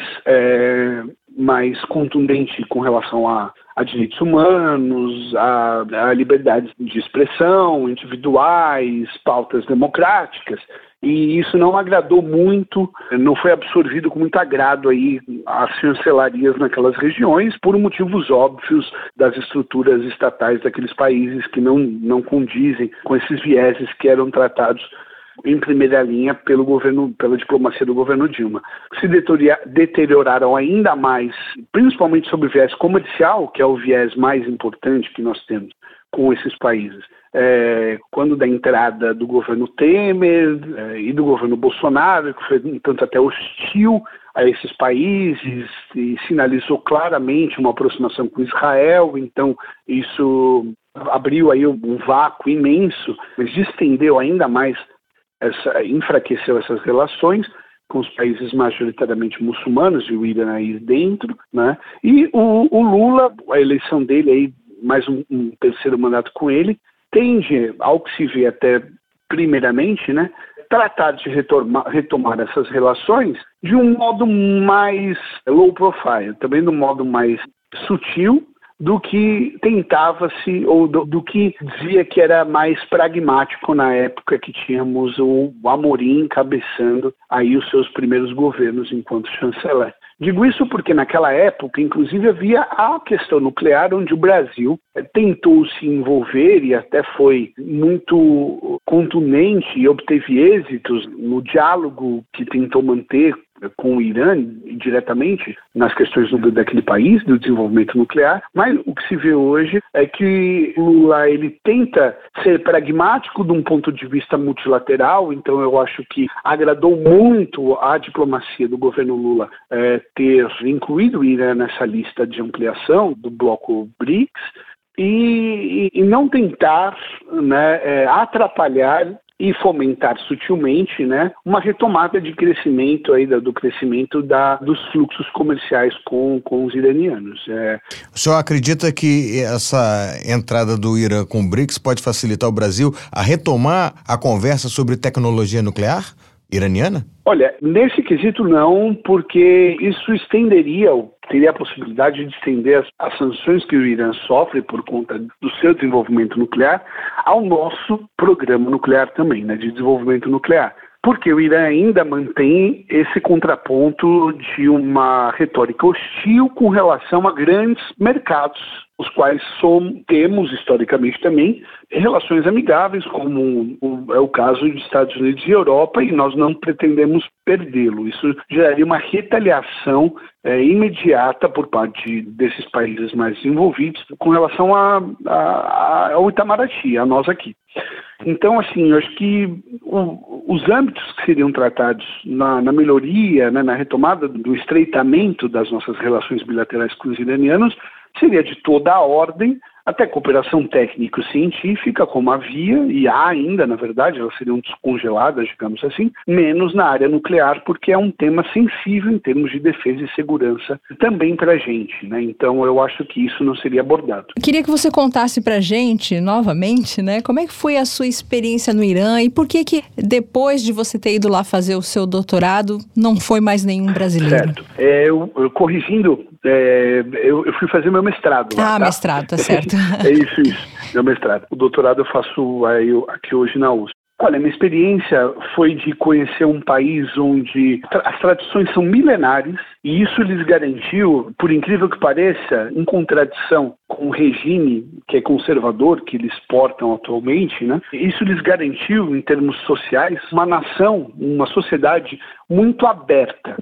mais contundente com relação a direitos humanos, a liberdades de expressão individuais, pautas democráticas. E isso não agradou muito, não foi absorvido com muito agrado aí as chancelarias naquelas regiões, por motivos óbvios das estruturas estatais daqueles países que não condizem com esses vieses que eram tratados em primeira linha pela diplomacia do governo Dilma. Se deterioraram ainda mais, principalmente sobre o viés comercial, que é o viés mais importante que nós temos com esses países. Quando da entrada do governo Temer e do governo Bolsonaro, que foi um tanto até hostil a esses países e sinalizou claramente uma aproximação com Israel, então isso abriu aí um vácuo imenso, mas estendeu ainda mais, enfraqueceu essas relações com os países majoritariamente muçulmanos e o Irã aí dentro, né? E o Lula, a eleição dele aí, mais um terceiro mandato com ele, tende, ao que se vê até primeiramente, né, tratar de retomar essas relações de um modo mais low profile, também de um modo mais sutil do que tentava-se, ou do que dizia que era mais pragmático na época que tínhamos o Amorim encabeçando aí os seus primeiros governos enquanto chanceler. Digo isso porque naquela época, inclusive, havia a questão nuclear, onde o Brasil tentou se envolver e até foi muito contundente e obteve êxitos no diálogo que tentou manter com o Irã, diretamente, nas questões daquele país, do desenvolvimento nuclear, mas o que se vê hoje é que Lula, ele tenta ser pragmático de um ponto de vista multilateral, então eu acho que agradou muito a diplomacia do governo Lula ter incluído o Irã nessa lista de ampliação do bloco BRICS e não tentar, né, atrapalhar e fomentar sutilmente, né, uma retomada de crescimento aí do crescimento dos fluxos comerciais com os iranianos. O senhor acredita que essa entrada do Irã com o BRICS pode facilitar o Brasil a retomar a conversa sobre tecnologia nuclear iraniana? Olha, nesse quesito não, porque isso teria a possibilidade de estender as sanções que o Irã sofre por conta do seu desenvolvimento nuclear ao nosso programa nuclear também, né, de desenvolvimento nuclear. Porque o Irã ainda mantém esse contraponto de uma retórica hostil com relação a grandes mercados, os quais temos, historicamente também, relações amigáveis, como é o caso de Estados Unidos e Europa, e nós não pretendemos perdê-lo. Isso geraria uma retaliação imediata por parte desses países mais desenvolvidos com relação ao Itamaraty, a nós aqui. Então, assim, eu acho que os âmbitos que seriam tratados na melhoria, né, na retomada do estreitamento das nossas relações bilaterais com os iranianos seria de toda a ordem, até cooperação técnico-científica, como havia, e há ainda, na verdade, elas seriam descongeladas, digamos assim, menos na área nuclear, porque é um tema sensível em termos de defesa e segurança também para a gente, né? Então, eu acho que isso não seria abordado. Queria que você contasse para a gente, novamente, né, como é que foi a sua experiência no Irã e por que depois de você ter ido lá fazer o seu doutorado, não foi mais nenhum brasileiro? Certo. Corrigindo, eu fui fazer meu mestrado lá. Ah, tá? Mestrado, tá certo. É isso, meu mestrado. O doutorado eu faço aqui hoje na USP. Olha, minha experiência foi de conhecer um país onde as tradições são milenares e isso lhes garantiu, por incrível que pareça, em contradição com o regime que é conservador que eles portam atualmente, né? Isso lhes garantiu, em termos sociais, uma nação, uma sociedade muito aberta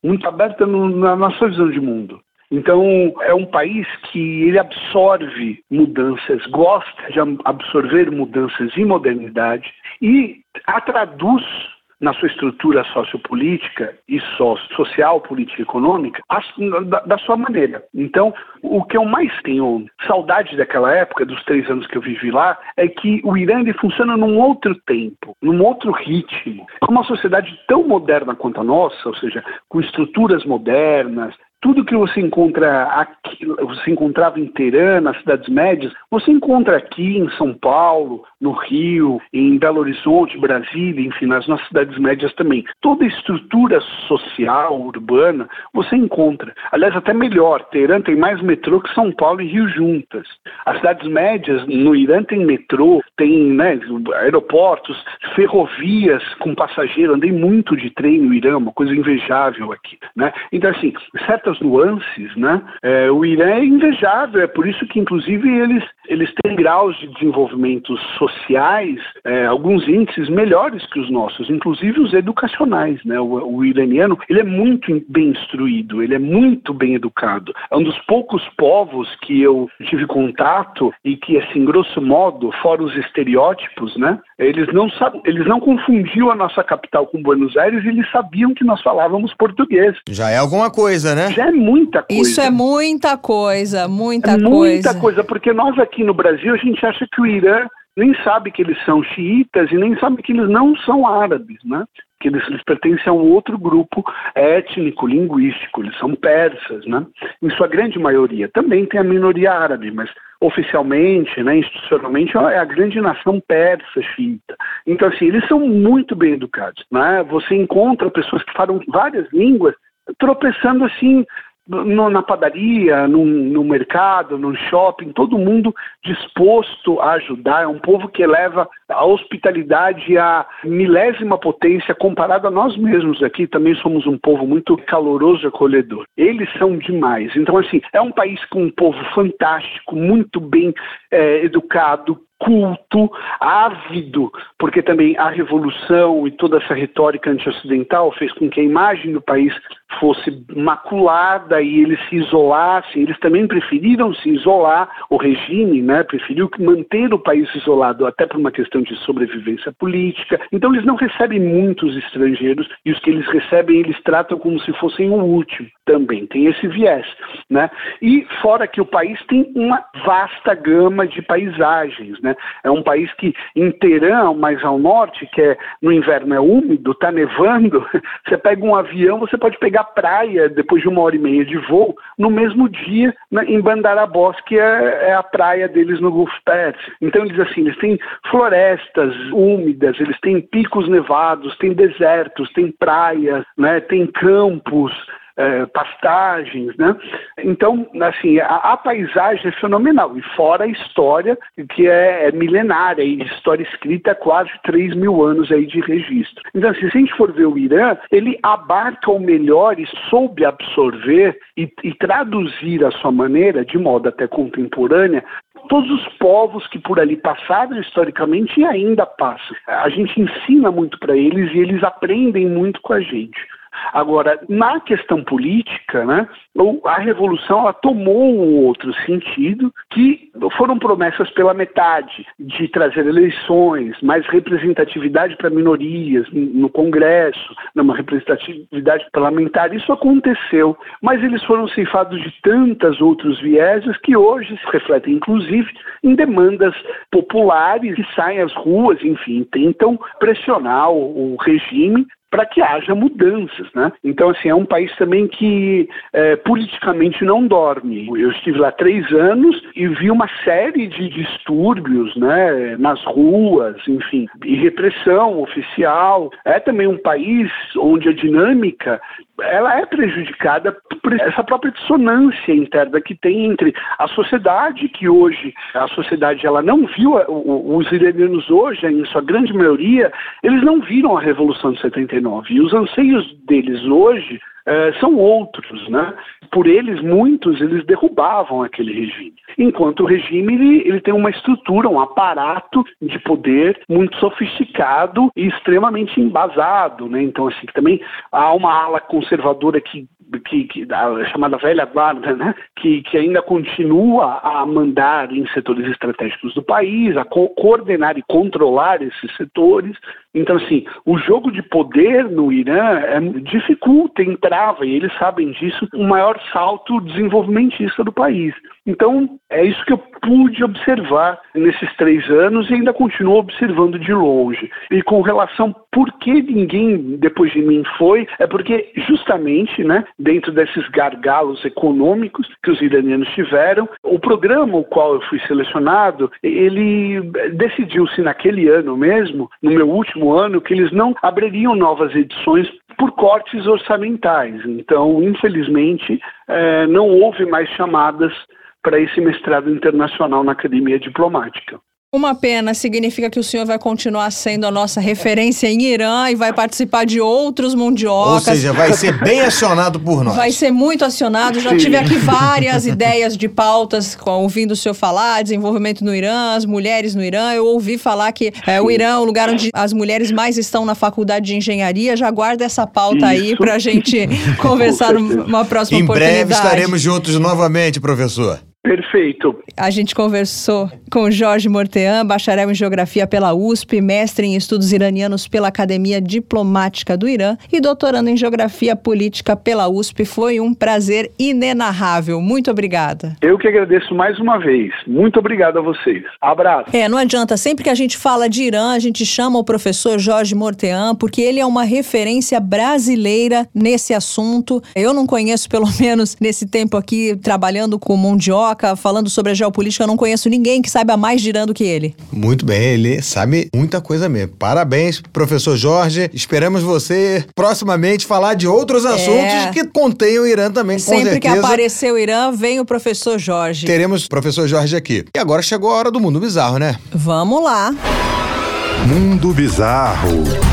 na sua visão de mundo. Então, é um país que ele absorve mudanças, gosta de absorver mudanças e modernidade e a traduz na sua estrutura sociopolítica e social, política e econômica, da sua maneira. Então, o que eu mais tenho saudade daquela época, dos 3 anos que eu vivi lá, é que o Irã ele funciona num outro tempo, num outro ritmo. É uma sociedade tão moderna quanto a nossa, ou seja, com estruturas modernas, tudo que você encontra aqui, você encontrava em Teherã, nas cidades médias, você encontra aqui em São Paulo, no Rio, em Belo Horizonte, Brasília, enfim, nas nossas cidades médias também. Toda a estrutura social, urbana, você encontra. Aliás, até melhor, Teherã tem mais metrô que São Paulo e Rio juntas. As cidades médias no Irã tem metrô, tem, né, aeroportos, ferrovias com passageiro. Andei muito de trem no Irã, uma coisa invejável aqui, né? Então, assim, certas nuances, né? O Irã é invejável, é por isso que, inclusive, eles têm graus de desenvolvimento social sociais, alguns índices melhores que os nossos, inclusive os educacionais, né? O iraniano, ele é muito bem instruído, ele é muito bem educado. É um dos poucos povos que eu tive contato e que, assim, grosso modo, fora os estereótipos, né? Eles não confundiam a nossa capital com Buenos Aires, e eles sabiam que nós falávamos português. Já é alguma coisa, né? Já é muita coisa. Isso é muita coisa, muita coisa. Muita coisa, porque nós aqui no Brasil, a gente acha que o Irã nem sabe que eles são xiitas e nem sabe que eles não são árabes, né? Que eles pertencem a um outro grupo étnico, linguístico, eles são persas, né? Em sua grande maioria. Também tem a minoria árabe, mas oficialmente, né, institucionalmente, é a grande nação persa xiita. Então, assim, eles são muito bem educados, né? Você encontra pessoas que falam várias línguas tropeçando assim na padaria, no mercado, no shopping, todo mundo disposto a ajudar. É um povo que eleva a hospitalidade à milésima potência comparado a nós mesmos aqui. Também somos um povo muito caloroso e acolhedor. Eles são demais. Então, assim, é um país com um povo fantástico, muito bem educado, culto, ávido, porque também a revolução e toda essa retórica anti-ocidental fez com que a imagem do país fosse maculada e eles se isolassem. Eles também preferiram se isolar, o regime, né, preferiu manter o país isolado, até por uma questão de sobrevivência política. Então eles não recebem muitos estrangeiros, e os que eles recebem eles tratam como se fossem o último. Também tem esse viés, né? E fora que o país tem uma vasta gama de paisagens, né? É um país que em Teherã, mais ao norte, que no inverno é úmido, tá nevando, você pega um avião, você pode pegar praia depois de 1h30 de voo, no mesmo dia, né, em Bandar Abbas, que é a praia deles no Golfo Pérsico. Então eles têm florestas úmidas, eles têm picos nevados, têm desertos, têm praias, né, têm campos, pastagens, né? Então, assim, a paisagem é fenomenal, e fora a história que é milenária, e história escrita há quase 3.000 anos aí de registro. Então, assim, se a gente for ver o Irã, ele abarca o melhor e soube absorver e traduzir à sua maneira, de modo até contemporânea, todos os povos que por ali passaram historicamente e ainda passam. A gente ensina muito para eles e eles aprendem muito com a gente. Agora, na questão política, né, a revolução ela tomou um outro sentido, que foram promessas pela metade, de trazer eleições, mais representatividade para minorias no Congresso, uma representatividade parlamentar. Isso aconteceu, mas eles foram ceifados de tantas outros vieses que hoje se refletem, inclusive, em demandas populares que saem às ruas, enfim, tentam pressionar o regime para que haja mudanças, né? Então, assim, é um país também que politicamente não dorme. Eu estive lá 3 anos e vi uma série de distúrbios, né, nas ruas, enfim, e repressão oficial. É também um país onde a dinâmica ela é prejudicada por essa própria dissonância interna que tem entre a sociedade, que hoje, a sociedade ela não viu, os iranianos hoje, em sua grande maioria, eles não viram a Revolução de 79, e os anseios deles hoje são outros, né? Por eles, muitos, eles derrubavam aquele regime. Enquanto o regime, ele tem uma estrutura, um aparato de poder muito sofisticado e extremamente embasado, né? Então, assim, também há uma ala conservadora que a chamada velha guarda, né? Que ainda continua a mandar em setores estratégicos do país, a coordenar e controlar esses setores. Então, assim, o jogo de poder no Irã dificulta, entrava, e eles sabem disso, um maior salto desenvolvimentista do país. Então, é isso que eu pude observar nesses 3 anos e ainda continuo observando de longe. E com relação por que ninguém depois de mim foi, é porque justamente, né, dentro desses gargalos econômicos que os iranianos tiveram, o programa o qual eu fui selecionado, ele decidiu-se naquele ano mesmo, no meu último ano, que eles não abririam novas edições por cortes orçamentais. Então, infelizmente, não houve mais chamadas para esse mestrado internacional na Academia Diplomática. Uma pena, significa que o senhor vai continuar sendo a nossa referência em Irã e vai participar de outros mundiocas. Ou seja, vai ser bem acionado por nós. Vai ser muito acionado. Já tive aqui várias ideias de pautas, ouvindo o senhor falar, desenvolvimento no Irã, as mulheres no Irã. Eu ouvi falar que o Irã é o lugar onde as mulheres mais estão na faculdade de engenharia. Já guarda essa pauta aí pra gente conversar numa próxima oportunidade. Em breve estaremos juntos novamente, professor. Perfeito. A gente conversou com Jorge Mortean, bacharel em Geografia pela USP, mestre em Estudos Iranianos pela Academia Diplomática do Irã e doutorando em Geografia Política pela USP. Foi um prazer inenarrável. Muito obrigada. Eu que agradeço mais uma vez. Muito obrigado a vocês. Abraço. Não adianta. Sempre que a gente fala de Irã, a gente chama o professor Jorge Mortean, porque ele é uma referência brasileira nesse assunto. Eu não conheço, pelo menos nesse tempo aqui, trabalhando com mundioca, falando sobre a geopolítica, eu não conheço ninguém que saiba mais de Irã do que ele. Muito bem, ele sabe muita coisa mesmo. Parabéns, professor Jorge. Esperamos você proximamente falar de outros assuntos que contenham o Irã também, com certeza. Sempre que aparecer o Irã, vem o professor Jorge. Teremos o professor Jorge aqui. E agora chegou a hora do Mundo Bizarro, né? Vamos lá. Mundo Bizarro.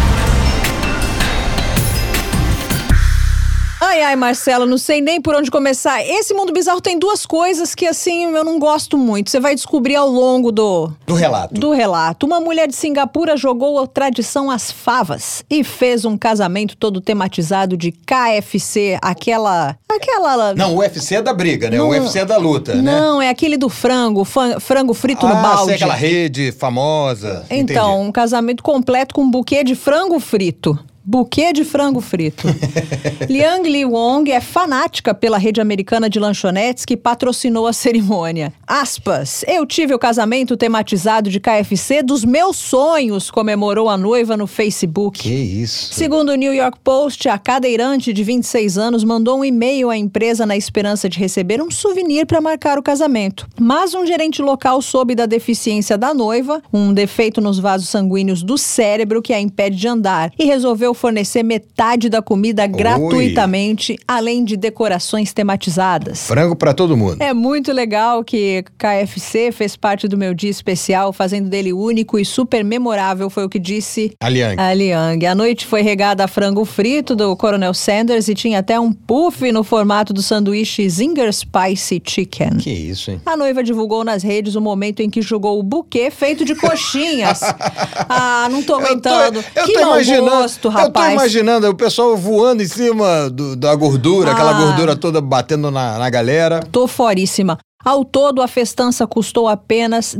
Ai, Marcelo, não sei nem por onde começar. Esse Mundo Bizarro tem duas coisas que, assim, eu não gosto muito. Você vai descobrir ao longo do relato. Uma mulher de Singapura jogou a tradição às favas e fez um casamento todo tematizado de KFC, aquela... Não, o UFC é da briga, né? Não, o UFC é da luta, né? Não, é aquele do frango frito no balde. Sei, aquela rede famosa. Então, Entendi. Um casamento completo com um buquê de frango frito. Buquê de frango frito. Liang Li Wong é fanática pela rede americana de lanchonetes que patrocinou a cerimônia. Aspas, eu tive o casamento tematizado de KFC dos meus sonhos, comemorou a noiva no Facebook. Que isso? Segundo o New York Post, a cadeirante de 26 anos mandou um e-mail à empresa na esperança de receber um souvenir para marcar o casamento. Mas um gerente local soube da deficiência da noiva, um defeito nos vasos sanguíneos do cérebro que a impede de andar, e resolveu fornecer metade da comida gratuitamente, além de decorações tematizadas. Frango pra todo mundo. É muito legal que KFC fez parte do meu dia especial, fazendo dele único e super memorável, foi o que disse a Liang. A noite foi regada a frango frito do Coronel Sanders e tinha até um puff no formato do sanduíche Zinger Spicy Chicken. Que isso, hein? A noiva divulgou nas redes o momento em que jogou o buquê feito de coxinhas. Não tô aguentando. Que mau gosto, rapaz. Eu tô imaginando o pessoal voando em cima da gordura, aquela gordura toda batendo na galera. Tô foríssima. Ao todo, a festança custou apenas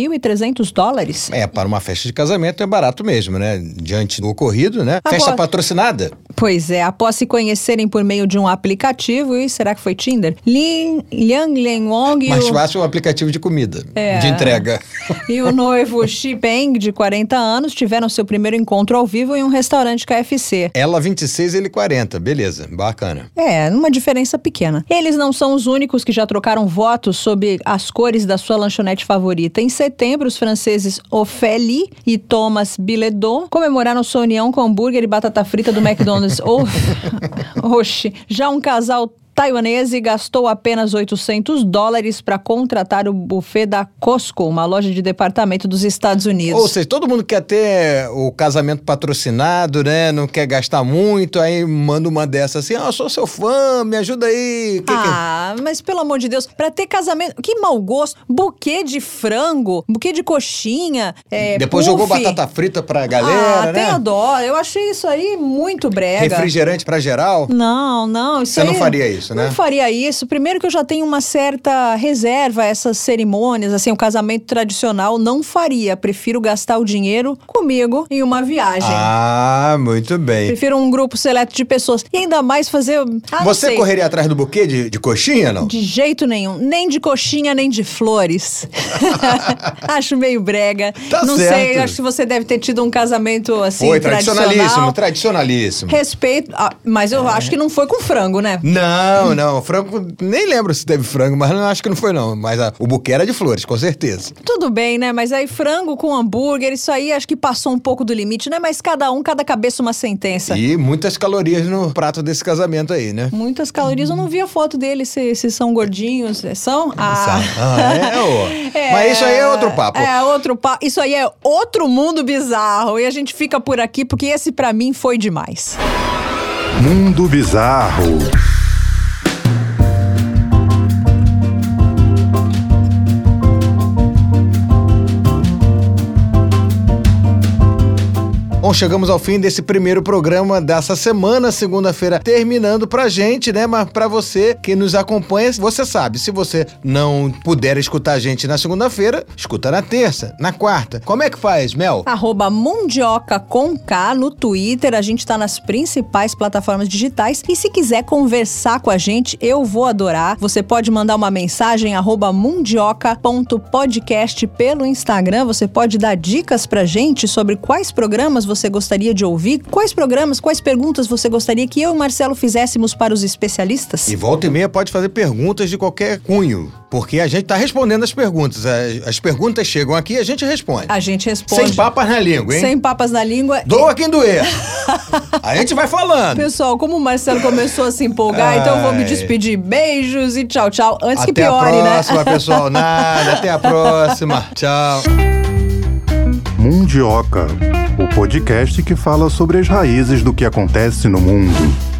$2.300. Para uma festa de casamento é barato mesmo, né? Diante do ocorrido, né? Festa patrocinada. Pois é, após se conhecerem por meio de um aplicativo, e será que foi Tinder? Liang Li Wong Mais fácil um aplicativo de comida, de entrega. E o noivo Xi Peng, de 40 anos, tiveram seu primeiro encontro ao vivo em um restaurante KFC. Ela 26, ele 40, beleza, bacana. Uma diferença pequena. Eles não são os únicos que já trocaram votos sobre as cores da sua lanchonete favorita. Em setembro, os franceses Ophélie e Thomas Biledot comemoraram sua união com hambúrguer e batata frita do McDonald's. Oxi, já um casal taiwanese gastou apenas $800 para contratar o buffet da Costco, uma loja de departamento dos Estados Unidos. Ou seja, todo mundo quer ter o casamento patrocinado, né? Não quer gastar muito, aí manda uma dessa assim, eu sou seu fã, me ajuda aí. Mas pelo amor de Deus, para ter casamento, que mau gosto, buquê de frango, buquê de coxinha, depois puff. Jogou batata frita pra galera, né? Tem dó, eu achei isso aí muito brega. Refrigerante pra geral? Não, isso Você não faria isso, né? Não faria isso. Primeiro que eu já tenho uma certa reserva a essas cerimônias, assim, o casamento tradicional não faria. Prefiro gastar o dinheiro comigo em uma viagem. Muito bem. Prefiro um grupo seleto de pessoas. E ainda mais fazer... Você correria atrás do buquê de coxinha, não? De jeito nenhum. Nem de coxinha, nem de flores. Acho meio brega. Não certo. sei, acho que você deve ter tido um casamento, assim, tradicionalíssimo. Respeito, mas eu acho que não foi com frango, né? Não, Não. Frango, nem lembro se teve frango, mas acho que não foi não. Mas o buquê era de flores, com certeza. Tudo bem, né? Mas aí frango com hambúrguer, isso aí acho que passou um pouco do limite, né? Mas cada cabeça uma sentença. E muitas calorias no prato desse casamento aí, né? Muitas calorias. Eu não vi a foto deles, se são gordinhos. São? Mas isso aí é outro papo. Outro papo. Isso aí é outro mundo bizarro. E a gente fica por aqui porque esse pra mim foi demais. Mundo Bizarro. Bom, chegamos ao fim desse primeiro programa dessa semana, segunda-feira, terminando pra gente, né? Mas pra você que nos acompanha, você sabe, se você não puder escutar a gente na segunda-feira, escuta na terça, na quarta. Como é que faz, Mel? @Mundioca com K no Twitter, a gente tá nas principais plataformas digitais e se quiser conversar com a gente, eu vou adorar. Você pode mandar uma mensagem @mundioca.podcast pelo Instagram, você pode dar dicas pra gente sobre quais programas você gostaria de ouvir, quais programas, quais perguntas você gostaria que eu e o Marcelo fizéssemos para os especialistas. E volta e meia pode fazer perguntas de qualquer cunho, porque a gente tá respondendo as perguntas. As perguntas chegam aqui e a gente responde. A gente responde. Sem papas na língua, hein? Sem papas na língua. Doa quem doer. A gente vai falando. Pessoal, como o Marcelo começou a se empolgar, então eu vou me despedir. Beijos e tchau, tchau. Antes que piore, né? Até a próxima, pessoal. Nada, até a próxima. Tchau. Mundioca, o podcast que fala sobre as raízes do que acontece no mundo.